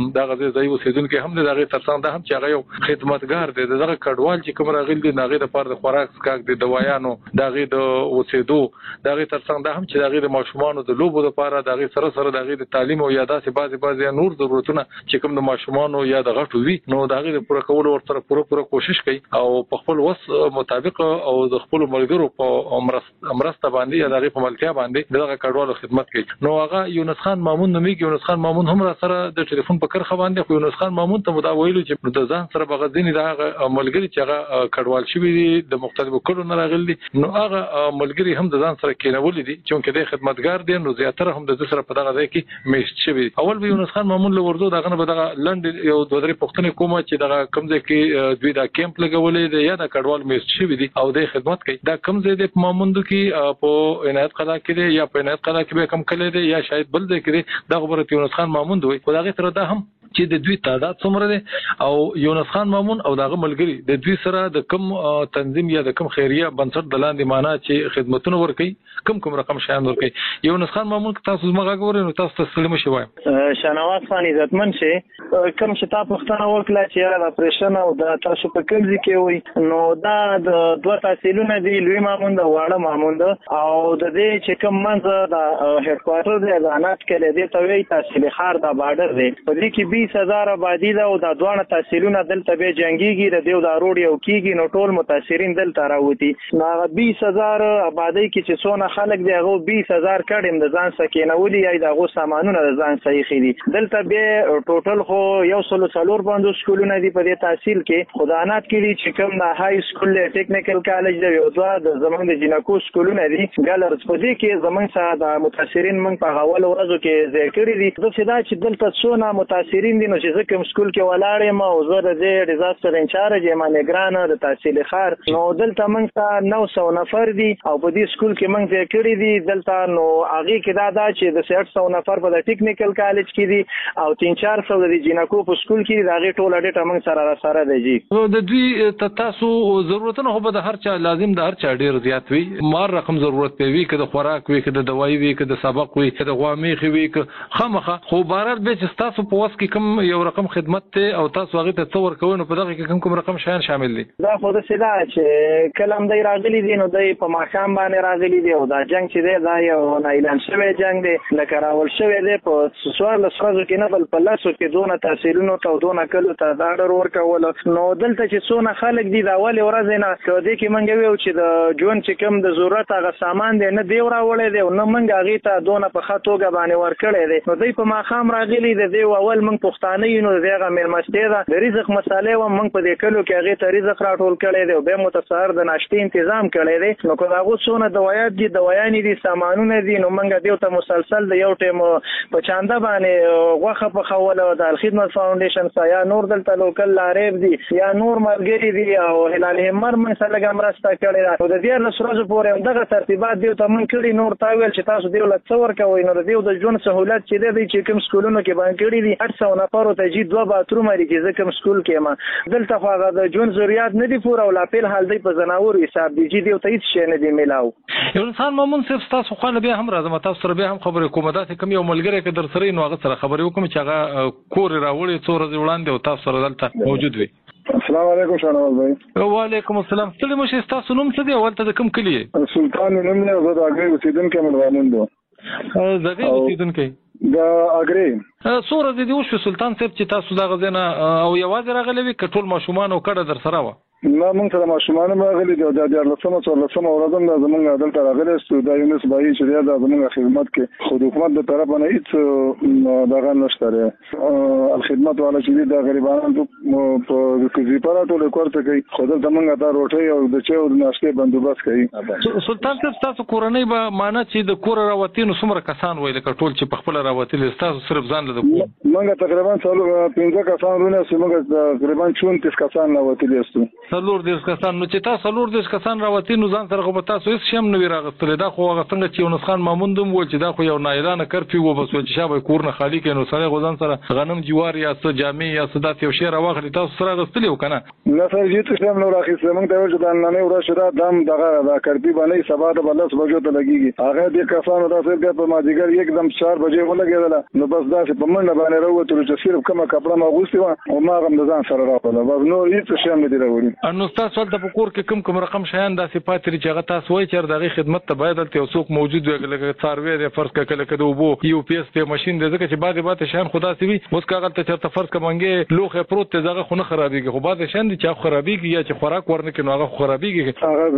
دا غزي ځای اوسیدونکو هم د هغه ترڅنګ د هم چې هغه یو خدمتګار دی دغه کډوال چې کوم راغلي دی هغه د پاره د خوراک سکاک د دوايانو دغه د اوسېدو دغه ترڅنګ د هم چې دغه د ماشومان د لوبو لپاره دغه سره سره دغه د تعلیم او یاداسې بعضي نور ضرورتونه چې کوم د ماشومان یا د غټو وی نو دغه د پوره کولو ورته پوره کوشش کوي او په خپل وس مطابق او د خپل ملګرو په امرسته باندې یا دغه په ملتیا باندې دغه کډوالو خدمت کوي نو هغه یونس خان مامون نومي یونس خان مامون هم را سره د ټلیفون په کرخه باندې خو یونس خان مامون ته مدا ویلو چې د ځان سره بغځینی دغه ملګری چې هغه کډوال شوی دي د مختلفو کلو نه راغلي نو هغه ملګری هم د ځان سره کېنول دي چې د خدمتګار دي نو زیاتره هم د سره په دغه ځای کې میشت شوی اول به یونس خان مامون له ورځو دغه نه دغه لند یو دوه درې پښتنې کومه چې دغه کمزې کې دوی دا کیمپ لګولې دی یا د کډوال میشت شوی دي او د خدمت کوي دا کمزې د ماموندو کې په عنایت قضا کې دی یا په عنایت قضا کې به کم کړي دی یا شاید بل ځای کې دی د خبرت یونس خان ماموند وي خدای تر دا هم چې د دوی تعداد څومره دی او یونس خان مامون او دغه ملګری د دوی سره د کم تنظیم یا د کم خیریه بنسټ د لاندې معنا چې خدمتونه ورکي کم رقم شیان ورکي یونس خان مامون تاسو زما غوړې نو تاسو تسلیم شي وایم شنواز خان عزتمن شي کم چې تاسو پښتنه وکړه چې د اپریشن او د تاسو په کمزې کې وي نو دا د دوه تحصیلونه دی لوی مامون د واړه مامون او د دې چې کم منځ د هډ کوارټر د ځانات کې د توي تحصیل خار د بارډر دی په دې کې 20000 آبادی ده او د دوه تحصیلونه دلته به جنگيږي د دیو د روډ یو کیږي نو ټول متاثرین دلته راوتی نو 20000 آبادی کې چې څونه خلک دی هغه 20000 کډم د ځان سکینولي یا دغه سامانونه د ځان صحیح خېدي دلته به ټوټل خو یو سلو څلور باندې سکولونه دی په دې تحصیل کې خدانات کې دي چې کوم د های سکول ټیکنیکل کالج دی او دوه د زمونږ د جنکو سکولونه دي ګالرز په دې کې زمونږ سره د متاثرین من په اول ورځو کې ذکر دي د څه چې دلته څونه متاثرین دي نو چې کوم سکول کې ولاړ یم او زه د ډیزاستر انچارج یم نگران د تحصیل خار نو دلته موږ ته 900 نفر دي او په دې سکول کې موږ ذکر دي دلته نو هغه کې دا چې د 800 نفر په ټیکنیکل کالج کې دي او 3-400 د جنکو په سکول کې دا غي ټول ډیټا موږ سره دی جی د دوی تاسو ضرورتونه خو به د هر چا لازم د هر چا ډیر زیات وي مار رقم ضرورت دی که د خوراک وي که د دوايي وي که د سبق وي که د غوامیخي وي که خامخه خو بهر به چې تاسو په وس کې کوم یو رقم خدمت ته او تاسو هغه ته څور کوئ نو په دغه کې کوم رقم شیان شامل دي دا خو د سدا چې کلم دی راغلي دي نو د په ماقام باندې راغلي دي او دا جنگ چې دی دا یو نه اعلان شوی جنگ دی لکه راول شوی دی په سوال سرزو کې نه بل په لاسو کې دونه تحصیلونو ته دونه کلو ته دا ډر ورکول نو دلته چې څونه خلک دي دا اول ورځ نه کړي کې منګ ویو چې د جون چې کوم د ضرورت هغه سامان دی نه دی راولې دی نو منګ هغه ته دونه په خاطوګه باندې ورکړي دي نو دوی په ماقام راغلي دی اول منګ پښتانه یو نو دغه ملمسته ده د رزق مسالې و منګ په دې کلو کې هغه ته رزق راټول کړي دی او به متصار د ناشتي تنظیم کړي دی نو کو دا غوښونه دوايات دي دوايان دي سامانونه دي نو منګ دیو ته مسلسل د یو ټیم په چاندا باندې غوخه په خوله د خدمت فاونډیشن سایا نور دلته لوکل لارېب دي یا نور مرګري دي او هلال همر من سره ګمرسته کړي دا د دې نسروز پورې دغه ترتیبات دیو ته من کړي نور تاویل چې تاسو دیو له څور کوي نو دیو د جون سہولت چې دی چې کوم سکولونو کې باندې کړي دي 800 نفر ته جی دوه باتروم لري چې کوم سکول کې ما دلته خو هغه د جون ضرورت نه دي پوره او لا په حال دی په زناور حساب دی جی دیو ته هیڅ شي نه دی ملاو یو انسان مامون صرف تاسو خو بیا هم راځم تاسو سره بیا هم خبرې کوم دا کوم یو ملګری کې در سره نو هغه سره خبرې وکم چې هغه کور راوړي څو ورځې وړاندې او تاسو سره دلته موجود وي السلام علیکم شانواز بھائی وعلیکم السلام ستړي مشه تاسو نوم څه دی ولته د کوم کلی سلطان نوم نه زه د اګری اوسیدونکو ملوانوندو زګي اوسیدونکو د اګری سور د دې وشو سلطان صاحب چې تاسو دا غزنه او یوازې راغلي وي کټول ماشومان او کډه در سره و ما مونږ سره ماشومان راغلي دي د 1400 ورځم د زمونږ دلته راغلي ستو د یونس بای چې د زمونږ خدمت کې خو حکومت د طرف نه هیڅ دغه نشته الخدمت والا چې د غریبانو په کوزیپارا ټول کوړته کوي خو د زمونږ د روټي او د چاو د ناشته بندوبست کوي سلطان صاحب تاسو کورنۍ به معنا چې د کور راوتینو څومره کسان ویل کټول چې په خپل راوتل تاسو صرف ځان له مونږ تقریبا 15 کسان ورونه چې مونږ تقریبا 34 کسان راوتل یو څلور دیش کسان. نو چې تاسو څلور دیش کسان راوتی نو ځان سره خو تاسو هیڅ شم نه راغستل. دا خو هغه څنګه چې یونس خان مامون دوم ول چې دا خو یو نایلانه کرفیو و بس چې شابه کور نه خالی کینو سره غوځان سره غنم جوار یا څه جامې یا صدات یو شی راوغلی تاسو سره غستلی وکنه نه سر جیت شم نو راخیسته موږ ته چې دا نه ورشه دا دم دغه دا کرفی باندې سبا د بلس بجو ته لګیږي. هغه د کسانو تاسو بیا په ماجیګر एकदम 4 بجې ولګیدل نو بس دا چې په منډه باندې راوته چې صرف کومه کپڑا ما غوستي و او ما غم د ځان سره راغله بس نو هیڅ شی نه دی راوړي. نو تاسو ولته په کور کې کوم رقم شایان د صفات لري چې هغه تاسو وایي چې دغه خدمت ته باید ته څوک موجود وي لکه څاروي د فرض کله کده وبو یو پی اس ته ماشين د ځکه چې بعد شان خدا سي وي اوس کاغه ته چرته فرض کومنګي لوخه پروت ته ځغه خونه خرابيږي خو بعد شان دي چې خرابيږي یا چې خوراک ورنه کې نو هغه خرابيږي.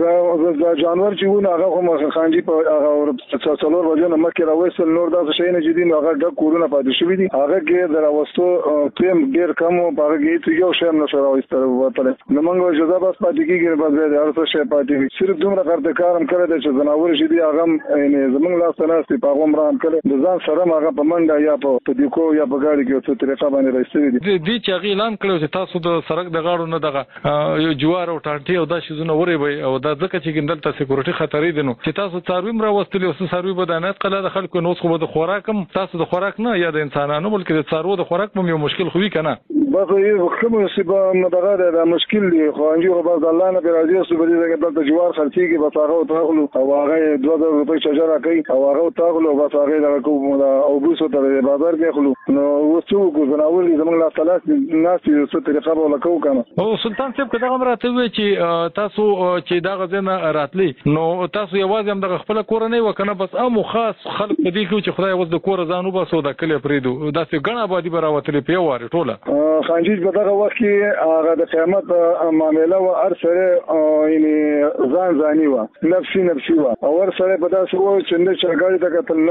هغه جانور چې ونه هغه خو خانجي په هغه څلور وجه نه مکه راوېسل نور دا شي نه جدي نو هغه د کورونه پاتې شوی دي. هغه کې دراوستو تیم ډیر کم او هغه کې یو شی نه سره وستر وته نو موږ جزا بس پاتې کیږي بعد د هر څه پاتې صرف دومره کارته کارم کړی چې زناور شي دي هغه زمونږ لاس نه استي په غوم رام کړي د ځان سره هغه په منډه یا په دیکو یا په ګاډي کې څه طریقه باندې راځي دي چې اعلان کړو چې تاسو د سړک د غاړو نه دغه یو جوار او ټانټي او دا شیزونه وری وي او دا ځکه چې ګندل تاسو سکیورټي خطرې دي نو چې تاسو څاروي مر واستلی او څاروي بدانات قله د خلکو نو خو د خوراکم تاسو د خوراک نه یا د انسانانو بلکې د څارو د خوراک مو یو مشکل خوې کنه بس یو کوم څه به دغه د مشکل دی خو انجو بس الله نه راضي اوسه بلی دغه د جوار خرڅيږي بس هغه تاغلو او هغه 2000 روپۍ شجره کوي او هغه تاغلو بس هغه دغه کوم او بوسو ته بازار کې خلو نو وڅو کو زناور زمونږ لا ثلاث ناس یو څه طریقه ولا کو کنه. او سلطان صاحب کدا هم راته وی چې تاسو چې دا غزنه راتلی نو تاسو یوازې هم د خپل کور نه وکنه بس امو خاص خلک دې کې چې خدای وز د کور ځانو بسو د کلی پریدو دا څه غنا آبادی براوتلی په واره ټوله خانجیج په دغه وخت کې هغه د قیامت معاملې او ارسره یعنی ځاني و نفسي و او ورسره په داسې و چې نه چرګاړي ته کتل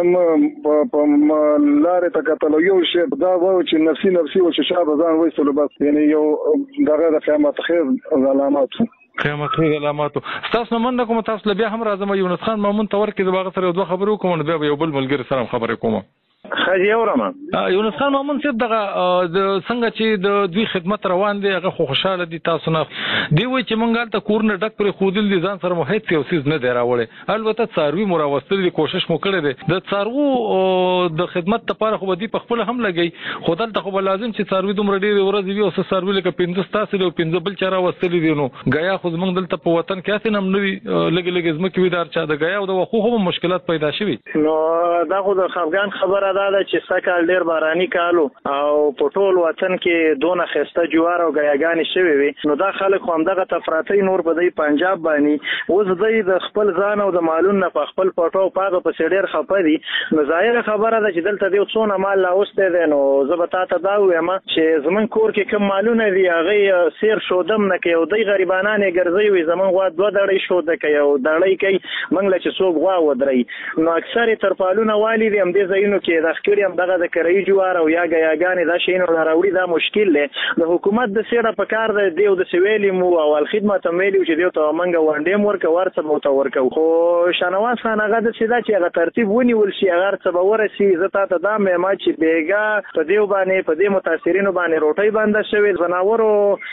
په لارې ته کتل یو شی دا و چې نفسي او چې شابه ځان وایسلو بس یعنی یو دغه د قیامت خیر علامات قیامت خیر علامات تاسو مننه کوم تاسو بیا هم راځم یونس خان مامون تور کې د باغ سره دوه خبرو کوم بیا یو بل ملګری سره خبرې کوم. خاجي اورم یونس خان مامون صاحب دغه څنګه چې د دوی خدمت روان دي هغه خوشاله دي تاسو نه دی وای چې مونږه ته کورنه ډک پر خودل دي ځان سره محیط یو سیز نه دی راوړي البته څاروي مراوستل دي کوشش مو کړی دی د څارو د خدمت لپاره خو دی په خپل هم لګي خدای ته خو لازم چې څاروي دومره ډیر ورځ وي او څاروي لکه 15 تاسو له 15 بل چاره وستل دي نو غیا خو زمونږ دلته په وطن کې اسنه هم نوي لګي زمکه ویدار چا د غیا او د خو هم مشکلات پیدا شوي نو دا خو د خفغان خبره ده چې سکه ډیر باراني کالو او په ټول وطن کې دونه خسته جوار او غیاګانی شوي وي نو دا خلک هم دغه تفراطي نور په دې پنجاب باندې اوس د خپل ځان او د مالون نه په خپل پټو پاغه په ډیر خپه دي نو ظاهر خبره ده چې دلته دی څونه مال لاوسته دي نو زبتا ته دا وایم چې زمون کور کې کوم مالونه دي هغه سیر شودم نه کوي او د غریبانانه ګرځي وي زمون غوا دوه دړې شو د کوي او دړې کوي منګل چې څوک غوا ودرې نو اکثر ترپالونه والی دي هم دې ځایونو کې د خکړی هم دغه د کرای جوار او یا غیاګانې دا شینو راوړي دا مشکل دی د حکومت د سیره په کار دی دیو د سویلی مو او خدمت ملي چې دیو ته منګه وانډې مورکه ورڅ مو ته ورکو خو شنواز خان هغه د سیدا چې هغه ترتیب ونیول شي هغه څه به ورسي زتا ته دا ما چې بیګا په دیو باندې په دې متاثرینو باندې روټي باندې شوی زناورو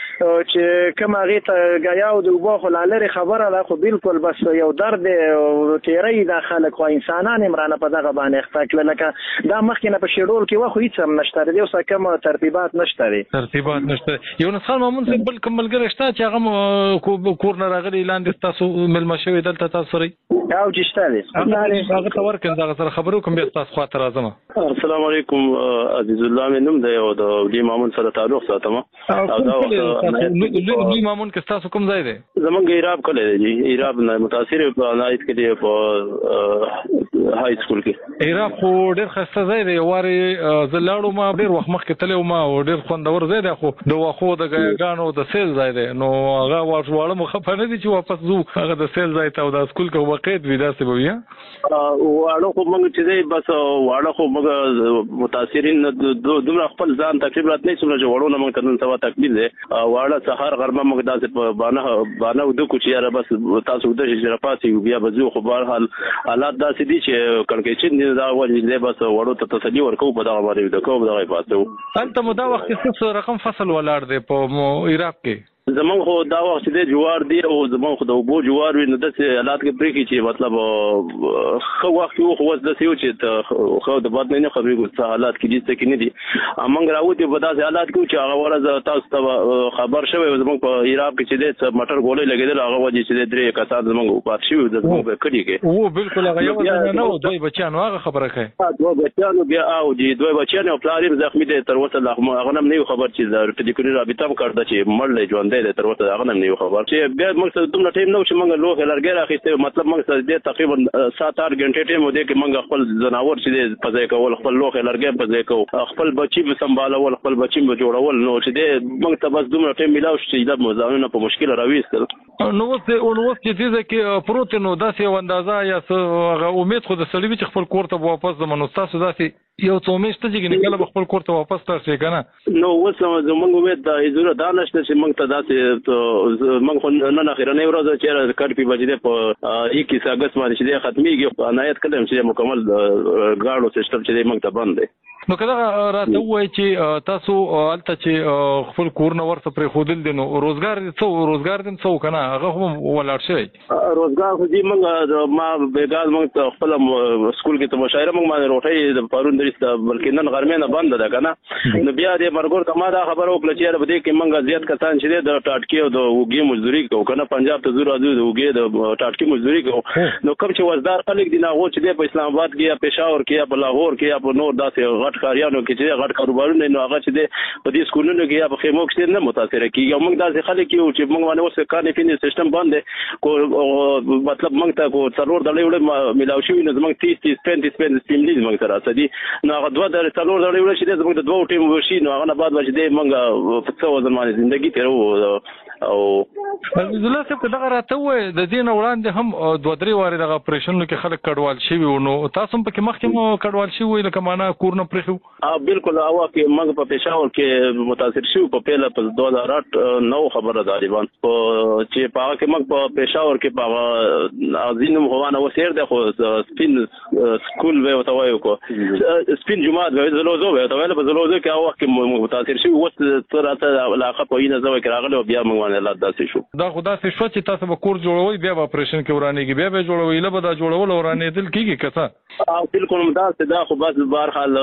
چې کوم هغه ته غیا او د وبو خلالره خبره ده خو بالکل بس یو درد او تیری د خلک او انسانان امرانه په دغه باندې اختکل لکه دا مخکې نه په شیډول کې واخو هیڅ هم نشته دی او سکه ترتیبات نشته یونس خان مامون صاحب بل کوم ملګری شته چې هغه کور نه راغلی لاندې تاسو ملما شوی دلته تاسو سره او جشته دي هغه تور کړه دا سره خبرو کوم بیا تاسو خاطر اعظم السلام علیکم عزیز الله منم دی او د لی مامون سره تعلق ساتم او دا لی مامون کې تاسو کوم ځای دی زمونږ ایراب کولې دی ایراب نه متاثر په نایت کې دی په های سکول کې ایراب خو ډېر خسته ځای دی واره زلاړو ما ډېر وخت مخکې تلو ما او ډېر خوندور ځای دی خو د واخو د غاګانو د سیل ځای دی نو هغه واړه مخه نه دي چې واپس زو هغه د سیل ځای ته او د سکول کې وقید وي داسې به وي واړه خو موږ چې دی بس واړه خو موږ متاثرین دومره خپل ځان تقریبا نه څومره جوړو نه موږ تنن سوا تقبیل دی واړه سحر غرمه موږ داسې بانه د کو چې را بس تاسو د شجره پاسي بیا بزو خو بهر حال حالات داسې دي چې کړکېچین دي دا ولې بس وړو ته تسلی ورکو په دا باندې د کوم دغه پاتو انت مو دا وخت څه رقم فصل ولاړ دی په عراق کې زمون خو دا وخت د جوار دی او زمون خو د وبو جوار وي نو د حالات کې پرې کې چې مطلب خو وخت خو وځ د سیو چې خو د باد نه خبرې ګل حالات کې دي چې نه دي امنګ راوته په داسې حالات کې چې هغه ورځ تاسو ته خبر شوی زمون په عراق کې چې د مټر ګولې لګیدل هغه وځي چې درې کسان زمون په پات شوی د زمون په کډی کې او بالکل هغه یو نه دوی بچیانو هغه خبره کوي دوه بچیانو بیا او دي دوه بچیانو په لاریم زخمی دي تر وته هغه هم نه خبر چې د ټلیفوني رابطه وکړه چې مړ ژوند دی تر وته هغه هم نه خبر چې بیا موږ دومره ټیم نو چې موږ لوخ لرګي راخسته مطلب موږ د تقریبا 7-8 غنټې ټیم ودی کې موږ خپل زناور چې په ځای کول خپل لوخ لرګي په ځای کول خپل بچي به سمبالول خپل بچي به جوړول نو چې د موږ ته بس دومره ټیم ملاو چې د مزاحمینو په مشکل راويستل نو وڅ چې کې پروتین نو داسې اندازه یا هغه امید خو د سړي چې خپل کور ته واپس زمونږ تاسو داسې یو څو میاشتې چې نه کله خپل کور ته واپس ترسي کنه نو وڅ زمونږ امید د ایزوره دانشته چې موږ ته داسې موږ خو نه اخیرنه ورځ چې کارپی بجې په 21 اگست باندې چې ختميږي عنایت کړم چې مکمل ګاړو سیستم چې موږ ته بند دی نو کله راته وای چې تاسو الته چې خپل کور نو ورته پرې خودل دي نو روزګار دې څو کنه هغه هم ولاړ شي روزګار خو دې موږ ما بیګاز موږ خپل سکول کې ته مشاعره موږ باندې روټي د پرون درسته بلکې نن غرمه نه بند ده کنه نو بیا دې مرګور ته ما دا خبر وکړه چې به دې کې موږ زیات کسان چې د ټاټکی او د وګي مزدوري کو کنه پنجاب ته زور راځي د وګي د ټاټکی مزدوري کو نو کوم چې وزدار خلک دي نه غو چې په اسلام آباد کې یا پېښور کې یا په لاهور کې یا په نور داسې غټ کاریانو کې چې غټ کاروبارونه نو هغه چې په دې سکولونو کې یا په خیمو کې نه متاثر کیږي موږ داسې خلک یو چې موږ باندې اوس کار نه فیني سیستم باندې کو مطلب موږ ته کو څلور ډلې وړ ملاوي شوی نو موږ 30 35 ټیم لیز موږ سره سدي نو هغه دوه د څلور ډلې وړ چې موږ د دوه ټیم وشي نو هغه بعد چې دې موږ په څو ځل باندې ژوندۍ تیرو او زله څه دغه راته وای د دین وړاندې هم دوه درې واره دغه اپریشنونو کې خلک کډوال شوی نو تاسو په کې مخکې مو کډوال شوی لکه معنا کور نه پرخو بالکل او کې موږ په پېښور کې متاثر شو په پیله په 2008 نو خبره داریبان چې په هغه کې موږ په پېښور کې په ازینم هوانه وسیر د خو سپین سکول به وتاوي کو سپین جمعه به زلوزو به وتاوي په زلوزو کې هغه کې متاثر شو وس تراته علاقه په اینه زوي کې راغله بیا موږ باندې الله داسې شو دا خدا سي شو چې تاسو به کور جوړوي بیا به اپریشن کې ورانېږي بیا به جوړوي له به دا جوړول ورانې دل کیږي کڅه بالکل مدار دا خو بس بهر حال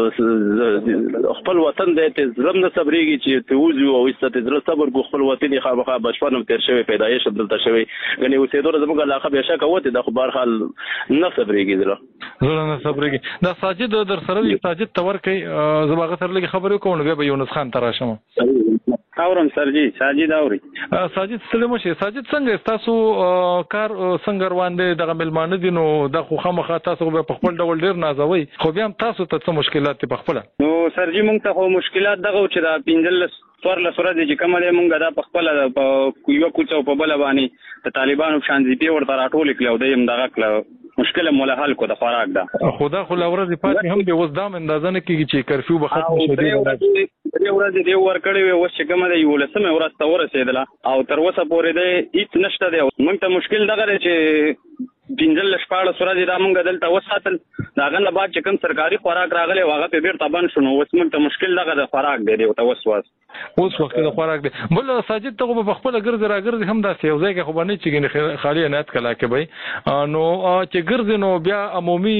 خپل وطن دې زرم نه صبرېږي چې ته وځي او ایستته زړه صبر کو خپل وطن یې خامخا بچپن تیر شوی پیدایش دلته شوی غني اوسېدو زموږ علاقه به شکه وته د خو بهر حال نه صبرېږي زړه نه صبرېږي دا ساجد در سره دی ساجد تور کوي زباغه سره لګي خبرې کوم بیا به یونس خان تراشم اورم سرجی ساجد اوري ساجد سلام شه ساجد څنګه تاسو کار څنګه روان دي دغه ملمانه دي نو د خو خامخا تاسو په خپل ډول ډیر نازوي خو بیا هم تاسو ته څه مشکلات په خپل نو سرجی مونږ ته خو مشکلات دغه چې دا پینځل څوارل سره دي چې کوم دې مونږ دا په خپل په یو کوڅه په بل باندې د طالبانو شانزي ورته راټول کړو د یم دغه کړو مشکل مولا حل کو د خوراک دا خدا خو لورځ پاتې هم به وځدام اندازه نه کیږي چې کرفیو به ختم شي درې ورځې دی ور کړی وي اوس چې کوم دی یو لسمه ورځ ته ورسېدله او تر اوسه پورې دی هیڅ نشته دی موږ ته مشکل دغه دی چې پینځل شپاړه سورې دا موږ دلته وساتل داغه نه بعد چې کوم سرکاري خوراک راغلی واغه په بیرته بند شونه اوس موږ ته مشکل دغه د خوراک دی او توسواس اوس وخت د خوراک دی بل ساجد ته په خپل ګرځ راګرځ هم دا یو ځای کې خو باندې چې خالی نه کلا کې به نو چې ګرځ نو بیا عمومي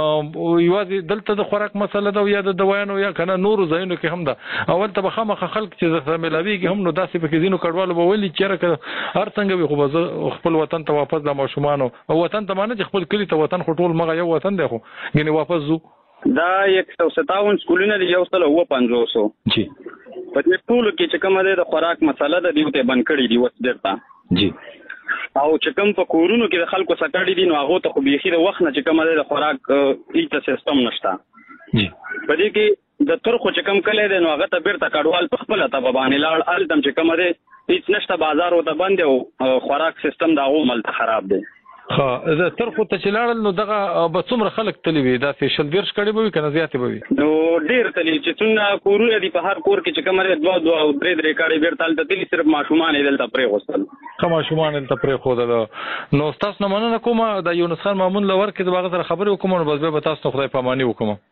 یوازې دلته د خوراک مسله دا یا د دوايانو یا کنه نور ځایونو کې هم دا اول ته بخمه خلک چې زړه ملاويږي هم نو داسې په کې دینو کډوالو به ولي چې هر څنګه وي خو خپل وطن ته واپس د ماشومان او وطن ته مانه خپل کلی ته وطن خټول مغه یو وطن دی خو غني واپس زو دا 157 سکولونه دی یو سره و 500 جی په دې ټول کې چې کومه د خوراک مسله د دیوته بند کړی دی وس درته جی او چې کوم په کورونو کې د خلکو سکړی دي نو هغه ته خو بيخي د وخت نه چې کومه د خوراک هیڅ سیستم نشته جی په دې کې د تر خو چې کوم کله دی نو هغه ته بیرته کډوال په خپل ته باندې لاړ الدم چې کومه دی هیڅ نشته بازار او ته بند او خوراک سیستم دا غومل خراب دی ها زه تر خو ته چلاړل نو دغه به څومره خلک تلی وي دا فیشل ډیر شکړې به کنه زیاتې به وي نو ډیر تلی چې څنګه کورونه دي په هر کور کې چې کومه دوه او درې کاړي بیرته تل صرف ماشومان دلته پرې غوستل ماشومان دلته پرې خو نو تاسو نه مننه کوم د یونس خان مامون لور کې د باغ سره خبرې وکوم نو بس به تاسو خدای پاماني وکوم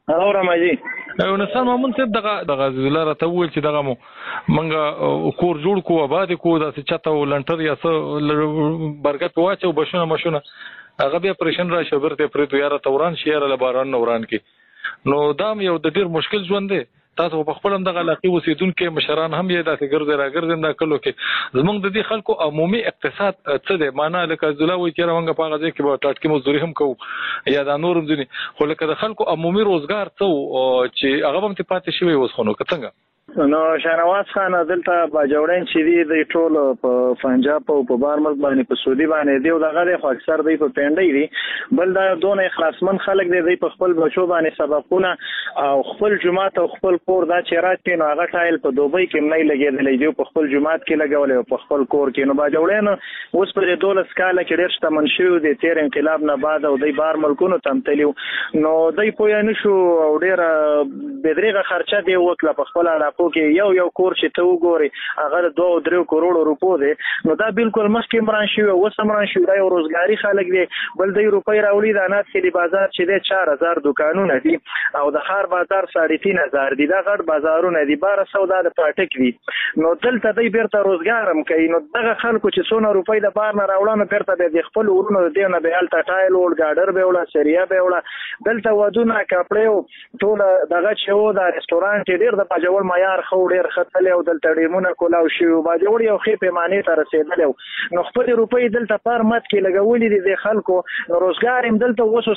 اورم جی نسان مامون صاحب دغه زویلا راته وویل چې دغه منګه کور جوړ کو آباد کو داسې چاته ولنټر یا څه برګت واچو بشونه مشونه هغه بیا پرېشن را شبر ته پرې یاره توران شهر له باران نوران کې نو دام یو د ډیر مشکل ژوند دی تاسو په خپل دغه علاقې اوسیدونکو مشران هم یې داسې ګرځي راګرځي دا کلو کې زمونږ د دې خلکو عمومي اقتصاد څه دی معنا لکه زولا وایي چې راونګه په غځي کې به ټاټکی مزدوري هم کوو یا دا نورم ځنی خو لکه د خلکو عمومي روزګار څه چې هغه هم ته پاتې شوی اوس خو نو څنګه نو شهنواز خان دلته باجوړین چې دی ټول په پنجاب او په بارمل باندې په سعودي باندې دی او دغه خو اکثر دی په پینډي دی بل دا دونه اخلاصمن خلک دی په خپل بچو باندې سبقونه او خپل جماعت او خپل کور دا چې راځي نو هغه ټایل په دوبۍ کې نه لګیدل دی په خپل جماعت کې لګول او په خپل کور کې نو باجوړین اوس په دولت سکاله کې ډېر شتمن شوی دی تیر انقلاب نه بعد او دی بارمل کو نو تمتلیو نو دی پوی نه شو او ډېر بدريغه خرچه دی وکړه په خپل علاقو کې یو کور چې ته وګوري هغه 2-3 کروڑ روپو دی نو دا بالکل مخکې مران شي او سمران شي دا یو روزګاری خلک دی بل د روپۍ راولي د انات کې بازار چې دی 4000 دکانونه دي او د خار بازار 3500 دي دا غټ بازارونه دي 1200 د پټک دي نو دلته دی بیرته روزګار هم کوي نو دغه خلکو چې څونه روپۍ د بار نه راوړنه بیرته د خپل ورونو دی نه به الټا ټایل او ګاډر به ولا سریا به ولا دلته ودونه کپړې ټول دغه چې و د ریسټورانټ ډیر د پاجول معیار خو ډیر خطل او دلته ډیمونه کولاو شي او باجوړ یو خې پیمانه ته رسیدل نو خپل روپۍ دلته پر مت کې لګولې دي خلکو نو روزګار هم دلته وسو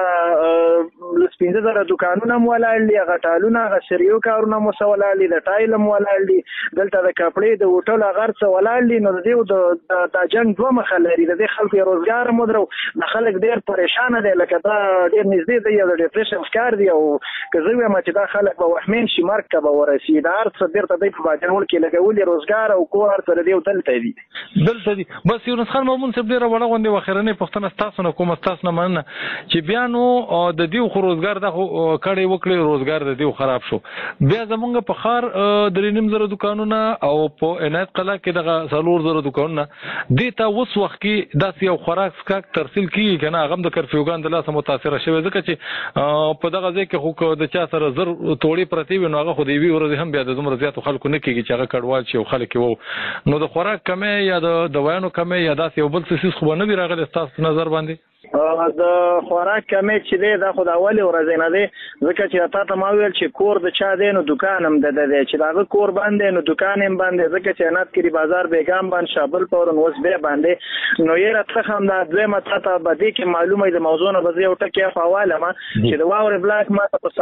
سقه لسپینځه در دکانونه مولاړ دي غټالونه غسریو کارونه مسولاړ دي د ټایل مولاړ دي دلته د کپړې د هوټل غرڅ ولاړ دي نو د جنگ دوه مخ لري د خلکو روزګار مودرو د خلک ډیر پریشان دي لکه دا ډیر نږدې دی د ډیپریشن ښکار دی او کزوی ما چې دا خلک به وحمین شي مرګ ته به ورسي دا ارڅ بیرته د باجوړ کې لګولې روزګار او کور سره دی دلته دي بس یو نسخان مامون صاحب ډیره وړه غونډه وخرنه پښتنه تاسو نه کوم تاسو نه مننه چې بیا نو د دیو خو روزګار د کړي وکړي روزګار د دیو خراب شو بیا زمونږ په خار د 9,000 دکانونه او په عنایت قلا کې دغه 4,000 دکانونه دیتا اوس وخت کې داس یو خوراک سکاک ترسیل کیږي کنه هغه د کرفیوګان د لاسه متاثر شوی ځکه چې په دغه ځای کې خو د چا سره زر توړي پرتی وي نو هغه خو دی وی ورځ هم بیا د زمره زیات خلکو نه کیږي چې هغه کډوال شي او خلک وو نو د خوراک کمې یا د دوايانو کمې یا داس یو بل څه خو نه وی راغلی تاسو نظر باندې د خوراک کمې چې دی دا خو د اولي ورځې نه دی ځکه چې تاسو ما ویل چې کور د چا دی نو دکان هم د دی چې دا کور باندې نو دکان هم باندې ځکه چې انات کې بازار بیګام باندې شابل پورن اوس به باندې نو یې راته هم دا دویمه تاسو باندې کې معلومه د موضوع نه بځي او ټکي حواله ما چې د واور بلاک ما په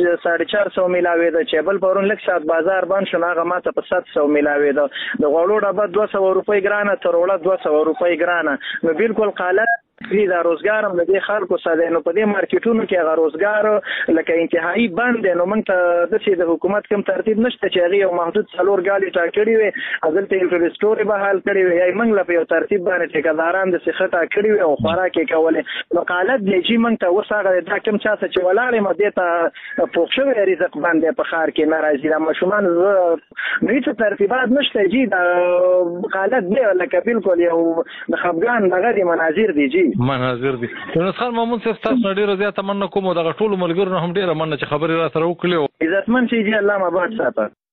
450 ملاوي د چبل پورن لک سات بازار باندې شناغه ما په 700 ملاوي د غوړو ډبه 200 روپۍ ګرانه تر وړه 200 روپۍ ګرانه نو بالکل قالت دا روزګار هم د دې خلکو سره نو په دې مارکیټونو کې هغه روزګار لکه انتهایی بند نو موږ ته د چې د حکومت کوم ترتیب نشته چې هغه یو محدود څلور ګاډي ټاکړي وي عدالت انفراستراکچر به حل کړي وي موږ له یو ترتیب باندې ټیکداران د صحت ټاکړي وي او خوراک کوله نو قالت دی چې موږ ته وساغه دا کوم چا چې ولاړې مده ته پوښښ رزق باندې په خار کې ناراضي را مشومان نو ترتیبات نشته جی دا قالت دی لکه بالکل یو د خفګان دغه دی مناظر دی جی مناظر دي نو خان مامون صاحب تاسو ډیره زیاته مننه کوم دغه ټول ملګرو هم ډیره مننه چې خبري را سره وکړو عزتمن شي جی الله مبارک ساته